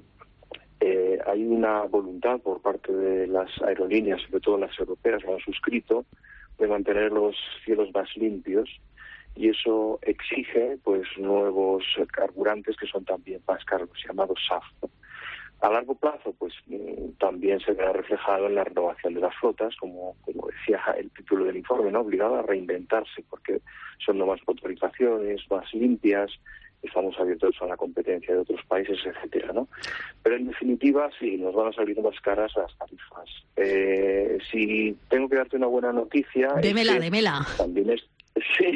Speaker 2: hay una voluntad por parte de las aerolíneas, sobre todo las europeas, lo han suscrito, de mantener los cielos más limpios, y eso exige pues nuevos carburantes que son también más caros, llamados SAF. A largo plazo, pues también se verá reflejado en la renovación de las flotas, como decía el título del informe, ¿no? Obligado a reinventarse, porque son nuevas motorizaciones, más limpias, estamos abiertos a la competencia de otros países, etcétera, ¿no? Pero en definitiva, sí, nos van a salir más caras las tarifas. Si tengo que darte una buena noticia...
Speaker 9: Démela.
Speaker 2: También es... Sí,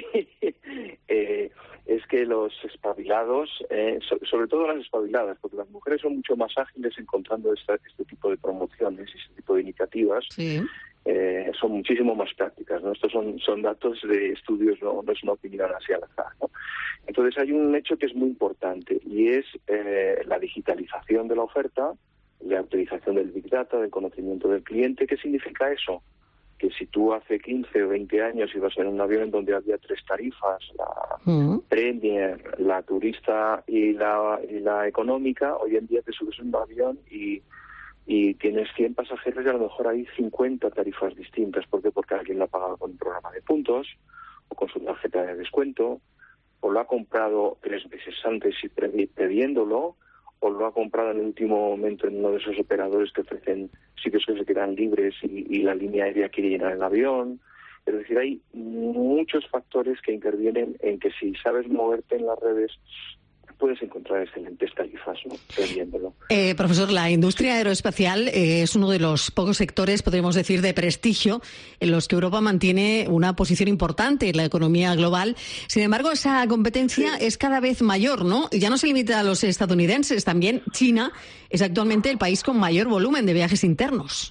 Speaker 2: es que los espabilados, sobre todo las espabiladas, porque las mujeres son mucho más ágiles encontrando este tipo de promociones y este tipo de iniciativas, sí. Son muchísimo más prácticas, ¿no? Estos son datos de estudios, no es una opinión así al azar, ¿no? Entonces hay un hecho que es muy importante y es la digitalización de la oferta, la utilización del Big Data, del conocimiento del cliente. ¿Qué significa eso? Que si tú hace 15 o 20 años ibas en un avión en donde había 3 tarifas, la Premier, la turista y la económica, hoy en día te subes en un avión y tienes 100 pasajeros y a lo mejor hay 50 tarifas distintas. ¿Por qué? Porque alguien lo ha pagado con un programa de puntos o con su tarjeta de descuento, o lo ha comprado 3 meses antes y previéndolo, o lo ha comprado en el último momento en uno de esos operadores que ofrecen sitios que se quedan libres y la línea aérea quiere llenar el avión. Es decir, hay muchos factores que intervienen en que si sabes moverte en las redes puedes encontrar excelentes tarifas, ¿no? Previéndolo.
Speaker 9: Profesor, la industria aeroespacial es uno de los pocos sectores, podríamos decir, de prestigio en los que Europa mantiene una posición importante en la economía global. Sin embargo, esa competencia es cada vez mayor, ¿no? Ya no se limita a los estadounidenses, también China es actualmente el país con mayor volumen de viajes internos.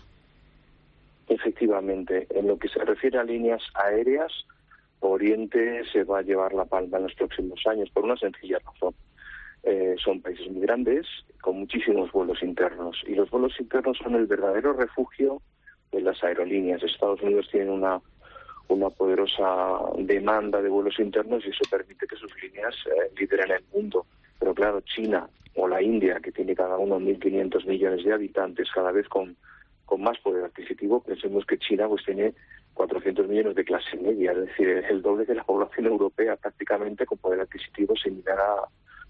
Speaker 2: Efectivamente, en lo que se refiere a líneas aéreas, Oriente se va a llevar la palma en los próximos años por una sencilla razón. Son países muy grandes, con muchísimos vuelos internos, y los vuelos internos son el verdadero refugio de las aerolíneas. Estados Unidos tiene una poderosa demanda de vuelos internos y eso permite que sus líneas lideren el mundo. Pero claro, China o la India, que tiene cada uno 1.500 millones de habitantes, cada vez con más poder adquisitivo, pensemos que China pues tiene 400 millones de clase media, es decir, el doble de la población europea prácticamente, con poder adquisitivo similar a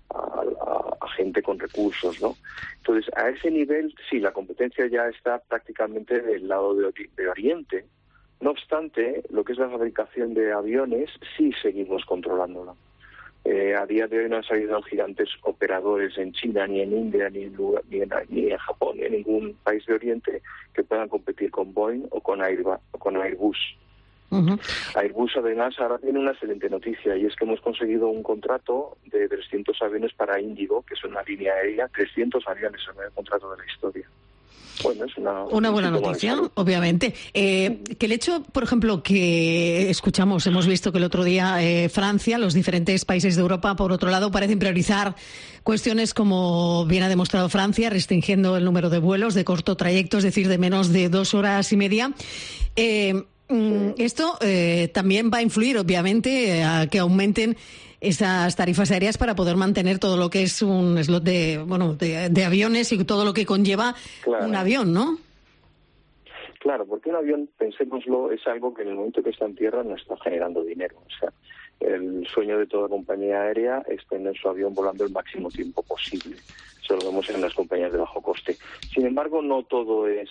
Speaker 2: gente con recursos, ¿no? Entonces, a ese nivel, sí, la competencia ya está prácticamente del lado de Oriente. No obstante, lo que es la fabricación de aviones, sí seguimos controlándola. A día de hoy no han salido gigantes operadores en China, ni en India, ni en Japón, ni en ningún país de Oriente que puedan competir con Boeing o con Airbus. Airbus además ahora tiene una excelente noticia, y es que hemos conseguido un contrato de 300 aviones para Índigo, que es una línea aérea, 300 aviones en el contrato de la historia. Bueno, es una
Speaker 9: buena noticia, obviamente. Que el hecho, por ejemplo, que hemos visto que el otro día Francia, los diferentes países de Europa, por otro lado, parecen priorizar cuestiones como bien ha demostrado Francia, restringiendo el número de vuelos de corto trayecto, es decir, de menos de 2 horas y media. Esto también va a influir, obviamente, a que aumenten esas tarifas aéreas para poder mantener todo lo que es un slot de aviones y todo lo que conlleva un avión, ¿no?
Speaker 2: Claro, porque un avión, pensémoslo, es algo que en el momento que está en tierra no está generando dinero. O sea, el sueño de toda compañía aérea es tener su avión volando el máximo tiempo posible. Eso lo vemos en las compañías de bajo coste. Sin embargo, no todo es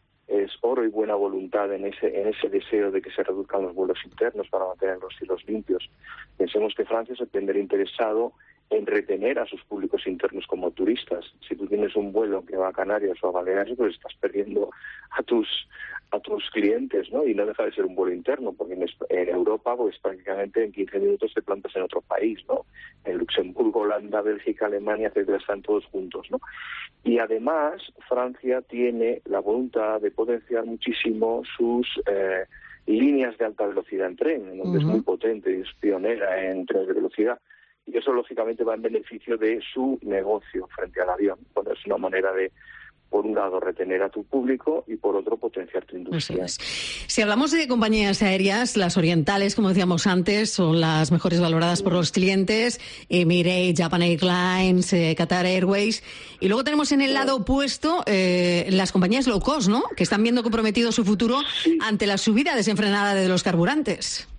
Speaker 2: oro y buena voluntad en ese deseo de que se reduzcan los vuelos internos para mantener los cielos limpios. Pensemos que Francia se tendría interesado en retener a sus públicos internos como turistas. Si tú tienes un vuelo que va a Canarias o a Baleares, pues estás perdiendo a tus clientes, ¿no? Y no deja de ser un vuelo interno, porque en Europa, pues prácticamente en 15 minutos te plantas en otro país, ¿no? En Luxemburgo, Holanda, Bélgica, Alemania, etcétera, están todos juntos, ¿no? Y además, Francia tiene la voluntad de potenciar muchísimo sus líneas de alta velocidad en tren, en donde es muy potente, es pionera en trenes de velocidad. Y eso, lógicamente, va en beneficio de su negocio frente al avión. Bueno, es una manera de, por un lado, retener a tu público y, por otro, potenciar tu industria.
Speaker 9: Si hablamos de compañías aéreas, las orientales, como decíamos antes, son las mejores valoradas por los clientes. Emirates, Japan Airlines, Qatar Airways. Y luego tenemos en el lado opuesto las compañías low cost, ¿no? Que están viendo comprometido su futuro ante la subida desenfrenada de los carburantes.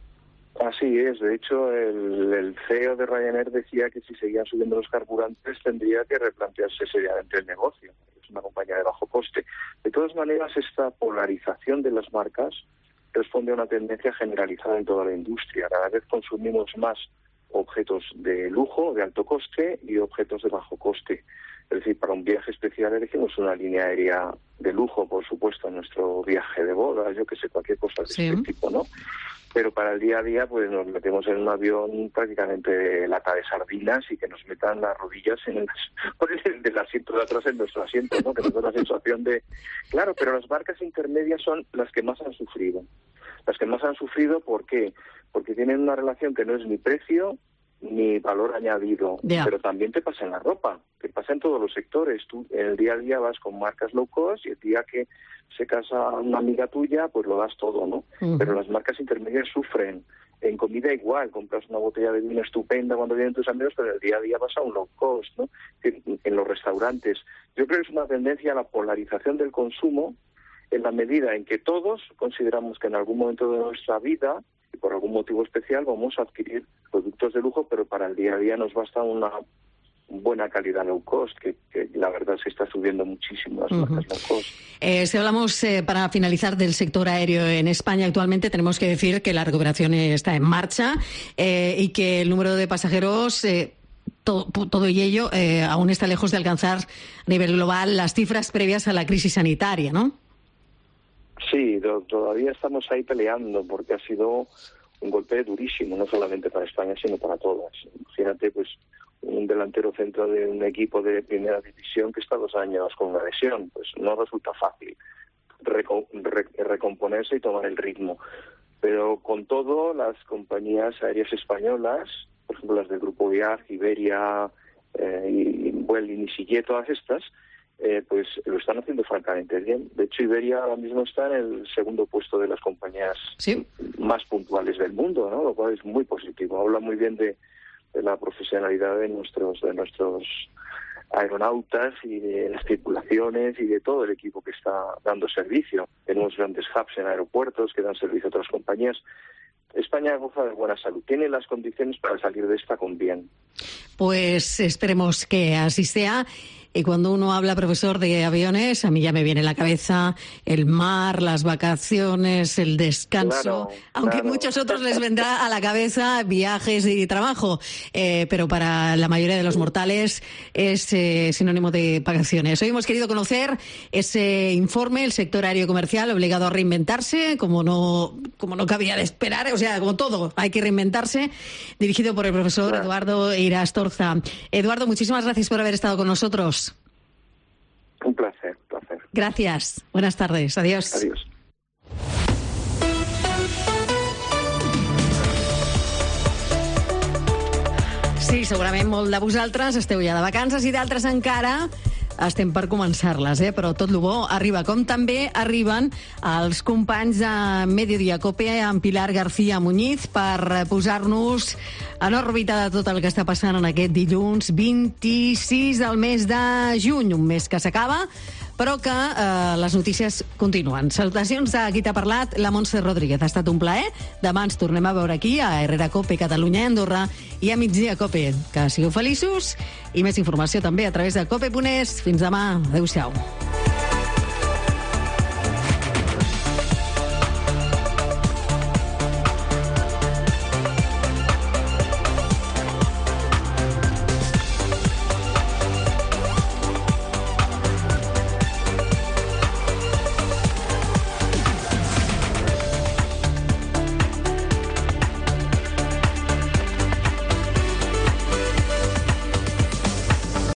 Speaker 2: Así es. De hecho, el CEO de Ryanair decía que si seguían subiendo los carburantes tendría que replantearse seriamente el negocio. Es una compañía de bajo coste. De todas maneras, esta polarización de las marcas responde a una tendencia generalizada en toda la industria. Cada vez consumimos más objetos de lujo, de alto coste, y objetos de bajo coste. Es decir, para un viaje especial elegimos una línea aérea de lujo, por supuesto, en nuestro viaje de boda, yo que sé, cualquier cosa de este tipo, ¿no? Pero para el día a día, pues nos metemos en un avión prácticamente lata de sardinas y que nos metan las rodillas por el asiento de atrás en nuestro asiento, ¿no? Que nos da la sensación de... Claro, pero las marcas intermedias son las que más han sufrido. Las que más han sufrido, ¿por qué? Porque tienen una relación que no es ni precio ni valor añadido. Pero también te pasa en la ropa, te pasa en todos los sectores. Tú en el día a día vas con marcas low cost y el día que se casa una amiga tuya, pues lo das todo, ¿no? Pero las marcas intermedias sufren. En comida igual, compras una botella de vino estupenda cuando vienen tus amigos, pero el día a día vas a un low cost, ¿no? En los restaurantes. Yo creo que es una tendencia a la polarización del consumo en la medida en que todos consideramos que en algún momento de nuestra vida, y por algún motivo especial, vamos a adquirir productos de lujo, pero para el día a día nos basta una buena calidad low cost, que la verdad se está subiendo muchísimo las marcas low cost.
Speaker 9: Si hablamos, para finalizar, del sector aéreo en España actualmente, tenemos que decir que la recuperación está en marcha y que el número de pasajeros... Todo y ello aún está lejos de alcanzar a nivel global las cifras previas a la crisis sanitaria, ¿no?
Speaker 2: Sí, todavía estamos ahí peleando porque ha sido un golpe durísimo, no solamente para España, sino para todas. Imagínate, pues, un delantero centro de un equipo de primera división que está 2 años con una lesión. Pues no resulta fácil recomponerse y tomar el ritmo. Pero con todo, las compañías aéreas españolas, por ejemplo las del Grupo Viaj, Iberia, Vueling y Sillet, todas estas, pues lo están haciendo francamente bien. De hecho, Iberia ahora mismo está en el segundo puesto de las compañías más puntuales del mundo, ¿no? Lo cual es muy positivo. Habla muy bien de la profesionalidad de nuestros aeronautas y de las tripulaciones y de todo el equipo que está dando servicio. Tenemos grandes hubs en aeropuertos que dan servicio a otras compañías. España goza de buena salud, tiene las condiciones para salir de esta con bien.
Speaker 9: Pues esperemos que así sea. Y cuando uno habla, profesor, de aviones, a mí ya me viene a la cabeza el mar, las vacaciones, el descanso, aunque a muchos otros les vendrá a la cabeza viajes y trabajo, pero para la mayoría de los mortales es sinónimo de vacaciones. Hoy hemos querido conocer ese informe, el sector aéreo comercial obligado a reinventarse, como no cabía de esperar, o sea, como todo, hay que reinventarse, dirigido por el profesor Eduardo Irastorza. Eduardo, muchísimas gracias por haber estado con nosotros.
Speaker 2: Un placer.
Speaker 9: Gracias. Buenas tardes. Adiós.
Speaker 2: Adiós.
Speaker 9: Sí, segurament molt de vosaltres esteu ja de vacances i d'altres encara estem per començar-les, però tot lo bo arriba, com també arriben els companys de Mediodía Cope amb Pilar García Muñiz per posar-nos en òrbita de tot el que està passant en aquest dilluns 26 del mes de juny, un mes que s'acaba, però que les notícies continuen. Salutacions a qui t'ha parlat, la Montse Rodríguez. Ha estat un plaer. Demà ens tornem a veure aquí, a Herrera Cope, Catalunya i Andorra, i a Migdia Cope. Que sigueu feliços i més informació també a través de cope.es. Fins demà. Adéu-siau.